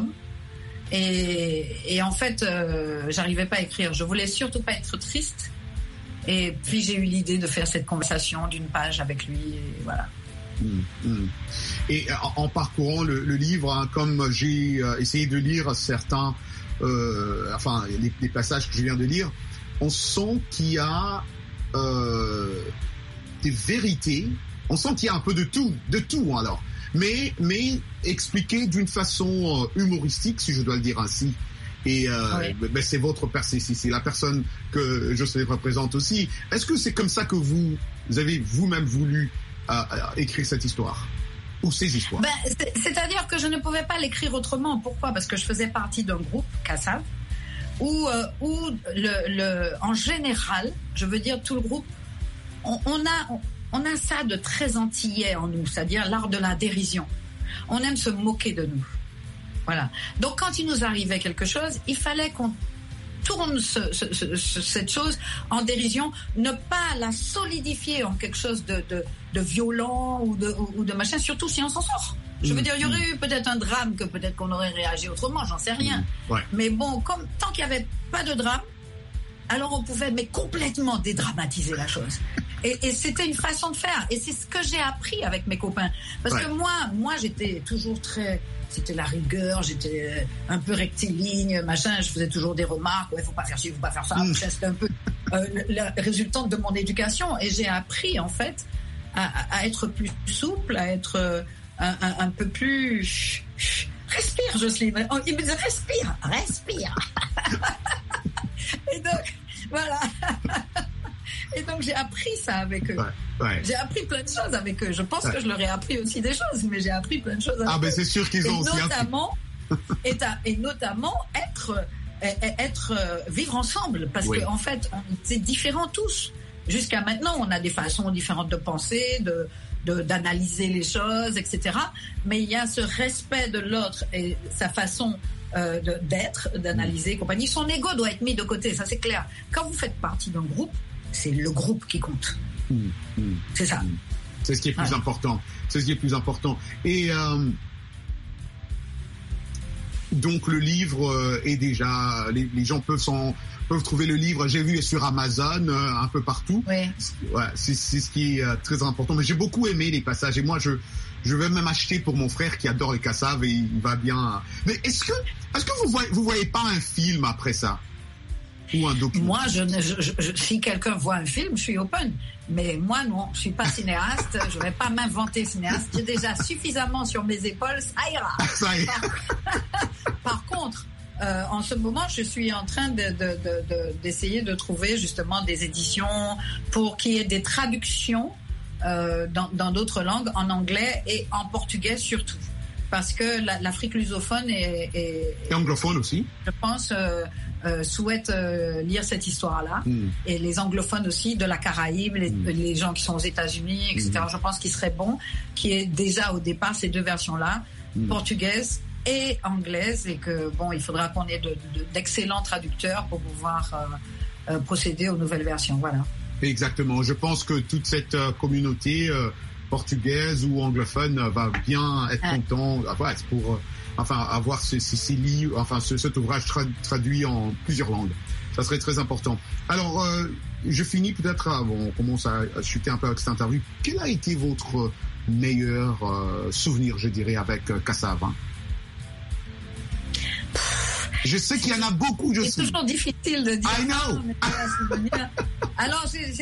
Et, et en fait, euh, j'arrivais pas à écrire. Je voulais surtout pas être triste. Et puis j'ai eu l'idée de faire cette conversation d'une page avec lui. Et voilà. Mmh, mmh. Et en, en parcourant le, le livre, hein, comme j'ai euh, essayé de lire certains, euh, enfin les, les passages que je viens de lire, on sent qu'il y a euh, des vérités. On sent qu'il y a un peu de tout, de tout alors, mais mais expliqué d'une façon humoristique, si je dois le dire ainsi. Et euh, oui. ben c'est votre personne, c'est la personne que Jocelyne représente aussi. Est-ce que c'est comme ça que vous, vous avez vous-même voulu euh, écrire cette histoire ou ces histoires? Ben, c'est, c'est-à-dire que je ne pouvais pas l'écrire autrement. Pourquoi? Parce que je faisais partie d'un groupe, Kassav, où euh, où le, le en général, je veux dire tout le groupe, on, on a on, On a ça de très antillais en nous, c'est-à-dire l'art de la dérision. On aime se moquer de nous. Voilà. Donc quand il nous arrivait quelque chose, il fallait qu'on tourne ce, ce, ce, cette chose en dérision, ne pas la solidifier en quelque chose de, de, de violent ou de, ou de machin, surtout si on s'en sort. Je veux dire, il y aurait eu peut-être un drame que peut-être qu'on aurait réagi autrement, j'en sais rien. Mmh. Ouais. Mais bon, comme, tant qu'il n'y avait pas de drame, alors on pouvait mais complètement dédramatiser la chose. Et, et c'était une façon de faire. Et c'est ce que j'ai appris avec mes copains. Parce ouais. que moi, moi, j'étais toujours très... C'était la rigueur, j'étais un peu rectiligne, machin. Je faisais toujours des remarques. Ouais, faut pas faire ci, faut pas faire ça. Mmh. C'était un peu euh, la résultante de mon éducation. Et j'ai appris, en fait, à, à être plus souple, à être euh, un, un, un peu plus... Respire, Jocelyne. Il me disait, respire, respire. Et donc, voilà. Et donc, j'ai appris ça avec eux. Ouais, ouais. J'ai appris plein de choses avec eux. Je pense ouais. que je leur ai appris aussi des choses, mais j'ai appris plein de choses avec ah, eux. Ah, ben c'est sûr qu'ils ont et aussi notamment, et, et notamment, être, être, vivre ensemble. Parce oui. qu'en fait, on était différents tous. Jusqu'à maintenant, on a des façons différentes de penser, de, de, d'analyser les choses, et cetera. Mais il y a ce respect de l'autre et sa façon euh, de, d'être, d'analyser, mmh. compagnie. Son ego doit être mis de côté, ça c'est clair. Quand vous faites partie d'un groupe, c'est le groupe qui compte. Mmh. Mmh. C'est ça. Mmh. C'est ce qui est plus ouais. important. C'est ce qui est plus important. Et euh, donc le livre est déjà, les, les gens peuvent s'en peuvent trouver le livre. J'ai vu sur Amazon, euh, un peu partout. Oui. Ouais, c'est, c'est ce qui est euh, très important. Mais j'ai beaucoup aimé les passages. Et moi, je, je vais même acheter pour mon frère qui adore les cassaves et il va bien. Mais est-ce que, est-ce que vous voyez, vous voyez pas un film après ça? Ou un documentaire? Moi, je, je, je, si quelqu'un voit un film, je suis open. Mais moi, non, je suis pas cinéaste. Je vais pas m'inventer cinéaste. J'ai déjà suffisamment sur mes épaules. Ça ira. Ça ira. Par, par contre, Euh, en ce moment, je suis en train de, de, de, de, d'essayer de trouver justement des éditions pour qu'il y ait des traductions euh, dans, dans d'autres langues, en anglais et en portugais surtout. Parce que la, l'Afrique lusophone est, est, et anglophone aussi, je pense, euh, euh, souhaite euh, lire cette histoire-là. Mm. Et les anglophones aussi, de la Caraïbe, les, mm. les gens qui sont aux États-Unis, et cetera. Mm. Je pense qu'il serait bon qu'il y ait déjà au départ ces deux versions-là, mm. portugaises et anglaise, et que bon, il faudra qu'on ait de, de, d'excellents traducteurs pour pouvoir euh, euh, procéder aux nouvelles versions. Voilà. Exactement. Je pense que toute cette euh, communauté euh, portugaise ou anglophone euh, va bien être ah. content, enfin, pour euh, enfin avoir ces, ces, ces livres, enfin ce, cet ouvrage tra- traduit en plusieurs langues. Ça serait très important. Alors, euh, je finis peut-être. À, bon, on commence à, à chuter un peu avec cette interview. Quel a été votre meilleur euh, souvenir, je dirais, avec euh, Kassav, hein? Je sais qu'il y en a beaucoup, je sais. C'est toujours difficile de dire. I know. Alors,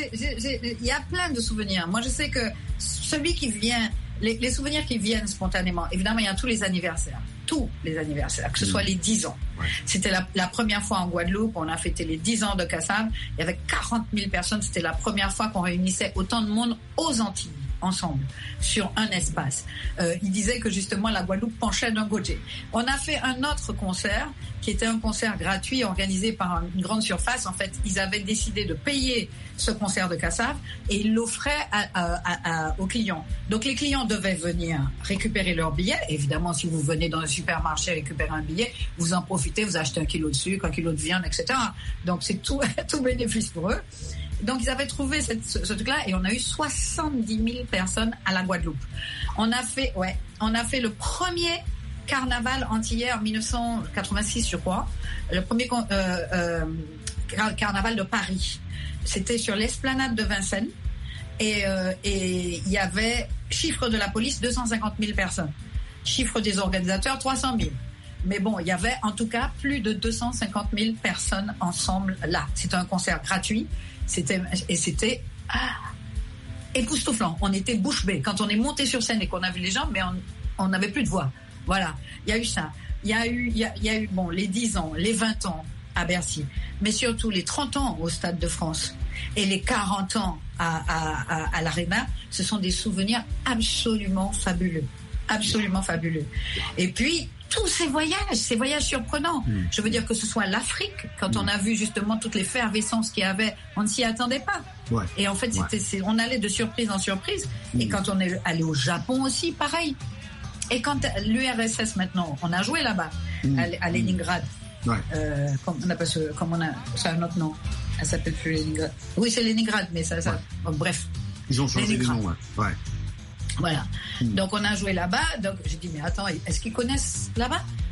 il y a plein de souvenirs. Moi, je sais que celui qui vient, les, les souvenirs qui viennent spontanément, évidemment, il y a tous les anniversaires. Tous les anniversaires, que ce soit les dix ans. Ouais. C'était la, la première fois en Guadeloupe, on a fêté les dix ans de Kassav. Il y avait quarante mille personnes. C'était la première fois qu'on réunissait autant de monde aux Antilles, ensemble, sur un espace. Euh, il disait que justement la Guadeloupe penchait d'un côté. On a fait un autre concert qui était un concert gratuit organisé par une grande surface. En fait, ils avaient décidé de payer ce concert de Kassav et ils l'offraient à, à, à, à, aux clients. Donc les clients devaient venir récupérer leurs billets. Évidemment, si vous venez dans un supermarché récupérer un billet, vous en profitez, vous achetez un kilo de sucre, un kilo de viande, et cetera. Donc c'est tout, tout bénéfice pour eux. Donc ils avaient trouvé cette, ce, ce truc-là et on a eu soixante-dix mille personnes à la Guadeloupe. On a fait, ouais, on a fait le premier carnaval antillais en dix-neuf cent quatre-vingt-six, je crois. Le premier euh, euh, carnaval de Paris. C'était sur l'esplanade de Vincennes et euh, et il y avait chiffre de la police deux cent cinquante mille personnes, chiffre des organisateurs trois cent mille. Mais bon, il y avait en tout cas plus de deux cent cinquante mille personnes ensemble là. C'était un concert gratuit. C'était, et c'était ah, époustouflant. On était bouche bée. Quand on est monté sur scène et qu'on a vu les gens, mais on n'avait plus de voix. Voilà. Il y a eu ça. Il y a eu, il y a, il y a eu bon, les dix ans, les vingt ans à Bercy, mais surtout les trente ans au Stade de France et les quarante ans à, à, à, à l'Arena. Ce sont des souvenirs absolument fabuleux. Absolument fabuleux. Et puis, tous ces voyages, ces voyages surprenants. Mmh. Je veux dire que ce soit l'Afrique, quand mmh. on a vu justement toute l'effervescence qu'il y avait, on ne s'y attendait pas. Ouais. Et en fait, c'était, ouais. c'est, on allait de surprise en surprise. Mmh. Et quand on est allé au Japon aussi, pareil. Et quand l'U R S S maintenant, on a joué là-bas, mmh. à, à Leningrad. Ouais. Euh, comme on a pas ce, comme on a, ça a un autre nom. Elle s'appelle plus Leningrad. Oui, c'est Leningrad, mais ça, ça, ouais. bon, bref. Ils ont changé les noms, ouais. ouais. Voilà. Mmh. Donc on a joué là-bas. Donc j'ai dit mais attends, est-ce qu'ils connaissent là-bas?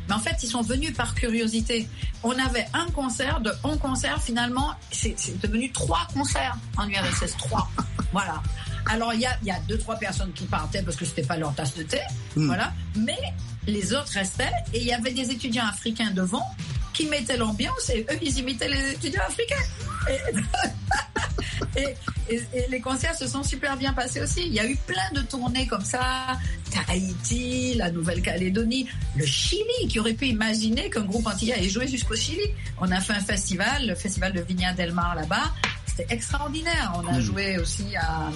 Mais en fait, ils sont venus par curiosité. On avait un concert, de un concert, finalement, c'est, c'est devenu trois concerts en U R S S, trois. Voilà. Alors, il y a, y a deux, trois personnes qui partaient parce que c'était pas leur tasse de thé. Mmh. Voilà. Mais les autres restaient et il y avait des étudiants africains devant qui mettaient l'ambiance et eux, ils imitaient les étudiants africains. Et, et, et, et les concerts se sont super bien passés aussi. Il y a eu plein de tournées comme ça. Tahiti, la Nouvelle-Calédonie, le Chili, qui aurait pu imaginer qu'un groupe antillais ait joué jusqu'au Chili. On a fait un festival, le festival de Viña del Mar là-bas. C'était extraordinaire. On a mmh. joué aussi à...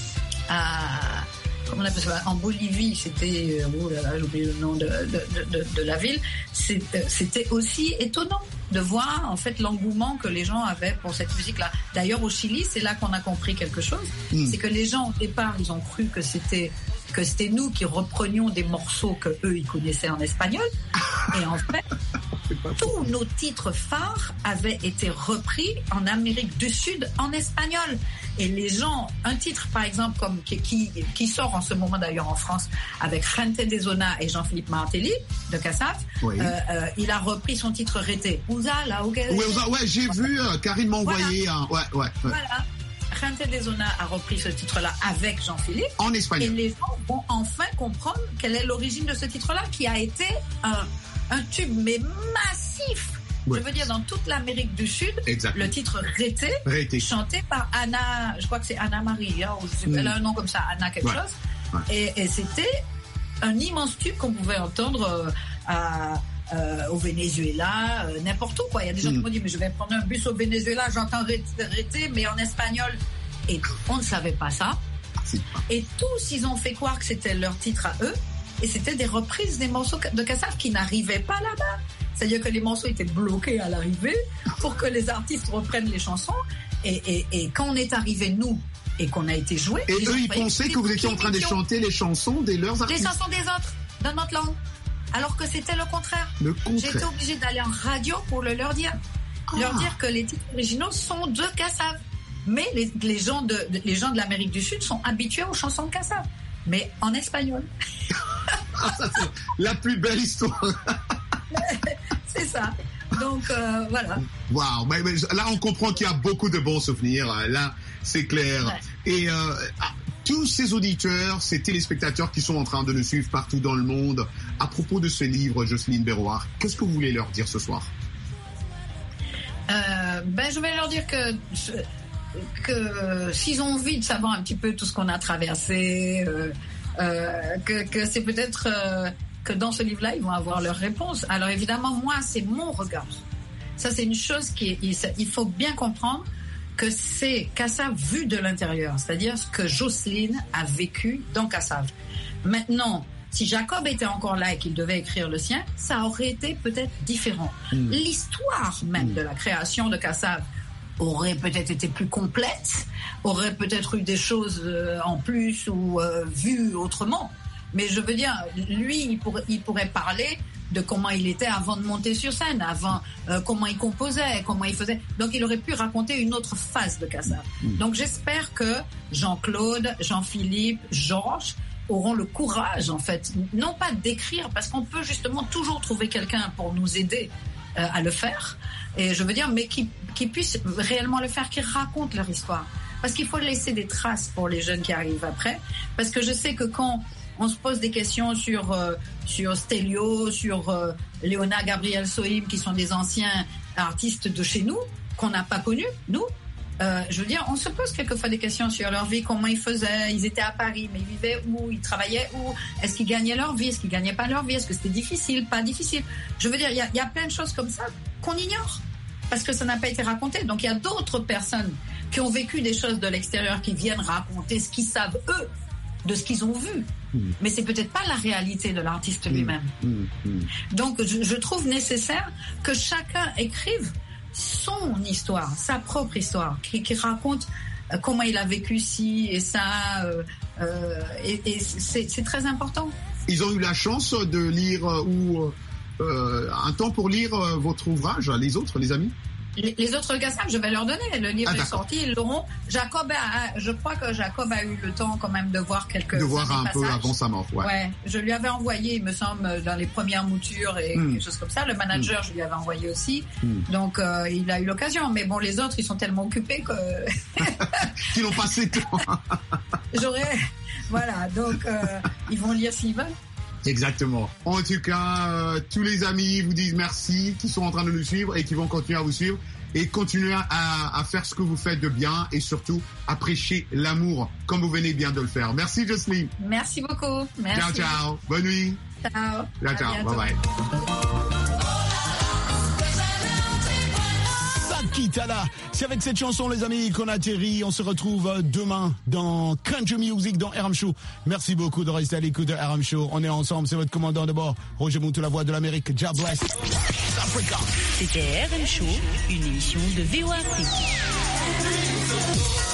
à comment on appelle ça, en Bolivie, c'était, oh là là, j'ai oublié le nom de, de, de, de la ville, c'était, c'était aussi étonnant de voir en fait l'engouement que les gens avaient pour cette musique-là. D'ailleurs, au Chili, c'est là qu'on a compris quelque chose, mmh. c'est que les gens, au départ, ils ont cru que c'était que c'était nous qui reprenions des morceaux que eux ils connaissaient en espagnol, et en fait, tous nos titres phares avaient été repris en Amérique du Sud en espagnol. Et les gens, un titre par exemple comme qui, qui, qui sort en ce moment d'ailleurs en France avec Gente de Zona et Jean-Philippe Martelly de Cassav, oui. euh, euh, il a repris son titre Rété. Ouza, là, okay. Ouais, ouais, j'ai vu, euh, Karine m'a envoyé voilà. un. Ouais, ouais, ouais. Voilà. Gente de Zona a repris ce titre-là avec Jean-Philippe. En espagnol. Et les gens vont enfin comprendre quelle est l'origine de ce titre-là qui a été un, un tube, mais massif. Ouais. Je veux dire, dans toute l'Amérique du Sud, exactement. Le titre Rété, Rété, chanté par Anna, je crois que c'est Anna Marie, hein, ou je sais pas, mm. elle a un nom comme ça, Anna quelque ouais. chose. Ouais. Et, et c'était un immense tube qu'on pouvait entendre euh, à, euh, au Venezuela, euh, n'importe où, quoi. Il y a des gens mm. qui m'ont dit, mais je vais prendre un bus au Venezuela, j'entends Rété, mais en espagnol. Et on ne savait pas ça. Et tous, ils ont fait croire que c'était leur titre à eux. Et c'était des reprises des morceaux de Cassav qui n'arrivaient pas là-bas. C'est-à-dire que les morceaux étaient bloqués à l'arrivée pour que les artistes reprennent les chansons. Et, et, et quand on est arrivé, nous, et qu'on a été joués... Et eux, ils pensaient que vous étiez en train de chanter les chansons des leurs artistes. Les chansons des autres, dans notre langue. Alors que c'était le contraire. Le contraire. J'étais obligée d'aller en radio pour le leur dire. Ah. Leur dire que les titres originaux sont de Cassav. Mais les, les, gens de, les gens de l'Amérique du Sud sont habitués aux chansons de Cassav. Mais en espagnol. Ah, ça, c'est la plus belle histoire. C'est ça. Donc, euh, voilà. Waouh. Mais, mais, là, on comprend qu'il y a beaucoup de bons souvenirs. Là, c'est clair. Ouais. Et euh, tous ces auditeurs, ces téléspectateurs qui sont en train de nous suivre partout dans le monde, à propos de ce livre, Jocelyne Berroir, qu'est-ce que vous voulez leur dire ce soir? euh, Ben, je vais leur dire que... Je... que s'ils ont envie de savoir un petit peu tout ce qu'on a traversé, euh, euh, que, que c'est peut-être euh, que dans ce livre-là, ils vont avoir leur réponse. Alors évidemment, moi, c'est mon regard. Ça, c'est une chose qui, il faut bien comprendre que c'est Cassav vu de l'intérieur, c'est-à-dire ce que Jocelyne a vécu dans Cassav. Maintenant, si Jacob était encore là et qu'il devait écrire le sien, ça aurait été peut-être différent. Mmh. L'histoire même mmh. de la création de Cassav aurait peut-être été plus complète, aurait peut-être eu des choses euh, en plus ou euh, vues autrement. Mais je veux dire, lui, il pourrait, il pourrait parler de comment il était avant de monter sur scène, avant euh, comment il composait, comment il faisait. Donc, il aurait pu raconter une autre phase de Cassav. Mmh. Donc, j'espère que Jean-Claude, Jean-Philippe, Georges auront le courage, en fait, non pas d'écrire, parce qu'on peut justement toujours trouver quelqu'un pour nous aider euh, à le faire. Et je veux dire, mais qui, qui puissent réellement le faire, qui racontent leur histoire. Parce qu'il faut laisser des traces pour les jeunes qui arrivent après. Parce que je sais que quand on se pose des questions sur, euh, sur Stelio, sur euh, Léona, Gabriel Sohim, qui sont des anciens artistes de chez nous, qu'on n'a pas connus, nous, euh, je veux dire, on se pose quelquefois des questions sur leur vie, comment ils faisaient, ils étaient à Paris, mais ils vivaient où, ils travaillaient où, est-ce qu'ils gagnaient leur vie, est-ce qu'ils gagnaient pas leur vie, est-ce que c'était difficile, pas difficile. Je veux dire, il y a, y a plein de choses comme ça qu'on ignore, parce que ça n'a pas été raconté. Donc il y a d'autres personnes qui ont vécu des choses de l'extérieur qui viennent raconter ce qu'ils savent eux de ce qu'ils ont vu. Mmh. Mais c'est peut-être pas la réalité de l'artiste lui-même. Mmh. Mmh. Donc je, je trouve nécessaire que chacun écrive son histoire, sa propre histoire, qui, qui raconte euh, comment il a vécu ci et ça, euh, euh, et, et c'est, c'est très important. Ils ont eu la chance de lire euh, ou euh, un temps pour lire euh, votre ouvrage, les autres, les amis? Les, les autres Kassab, je vais leur donner. Le livre Ah, est sorti, ils l'auront. Jacob a, je crois que Jacob a eu le temps quand même de voir quelques De voir un passages. peu avant sa mort, ouais. Ouais, je lui avais envoyé, il me semble, dans les premières moutures et Mm. quelque chose comme ça. Le manager, mm. je lui avais envoyé aussi. Mm. Donc, euh, il a eu l'occasion. Mais bon, les autres, ils sont tellement occupés que... Qui n'ont pas assez de temps. J'aurais... Voilà, donc, euh, ils vont lire s'ils veulent. Exactement. En tout cas, euh, tous les amis vous disent merci, qui sont en train de nous suivre et qui vont continuer à vous suivre et continuer à, à faire ce que vous faites de bien et surtout à prêcher l'amour comme vous venez bien de le faire. Merci Jocelyne. Merci beaucoup. Merci. Ciao, ciao. Bonne nuit. Ciao. Ciao, ciao. Bye bye. Kitala. C'est avec cette chanson, les amis, qu'on atterrit. On se retrouve demain dans Country Music, dans R M Show. Merci beaucoup de rester à l'écoute de R M Show. On est ensemble, c'est votre commandant de bord, Roger Moutou, la voix de l'Amérique. God bless Africa. C'était R M Show, une émission de V O A Afrique.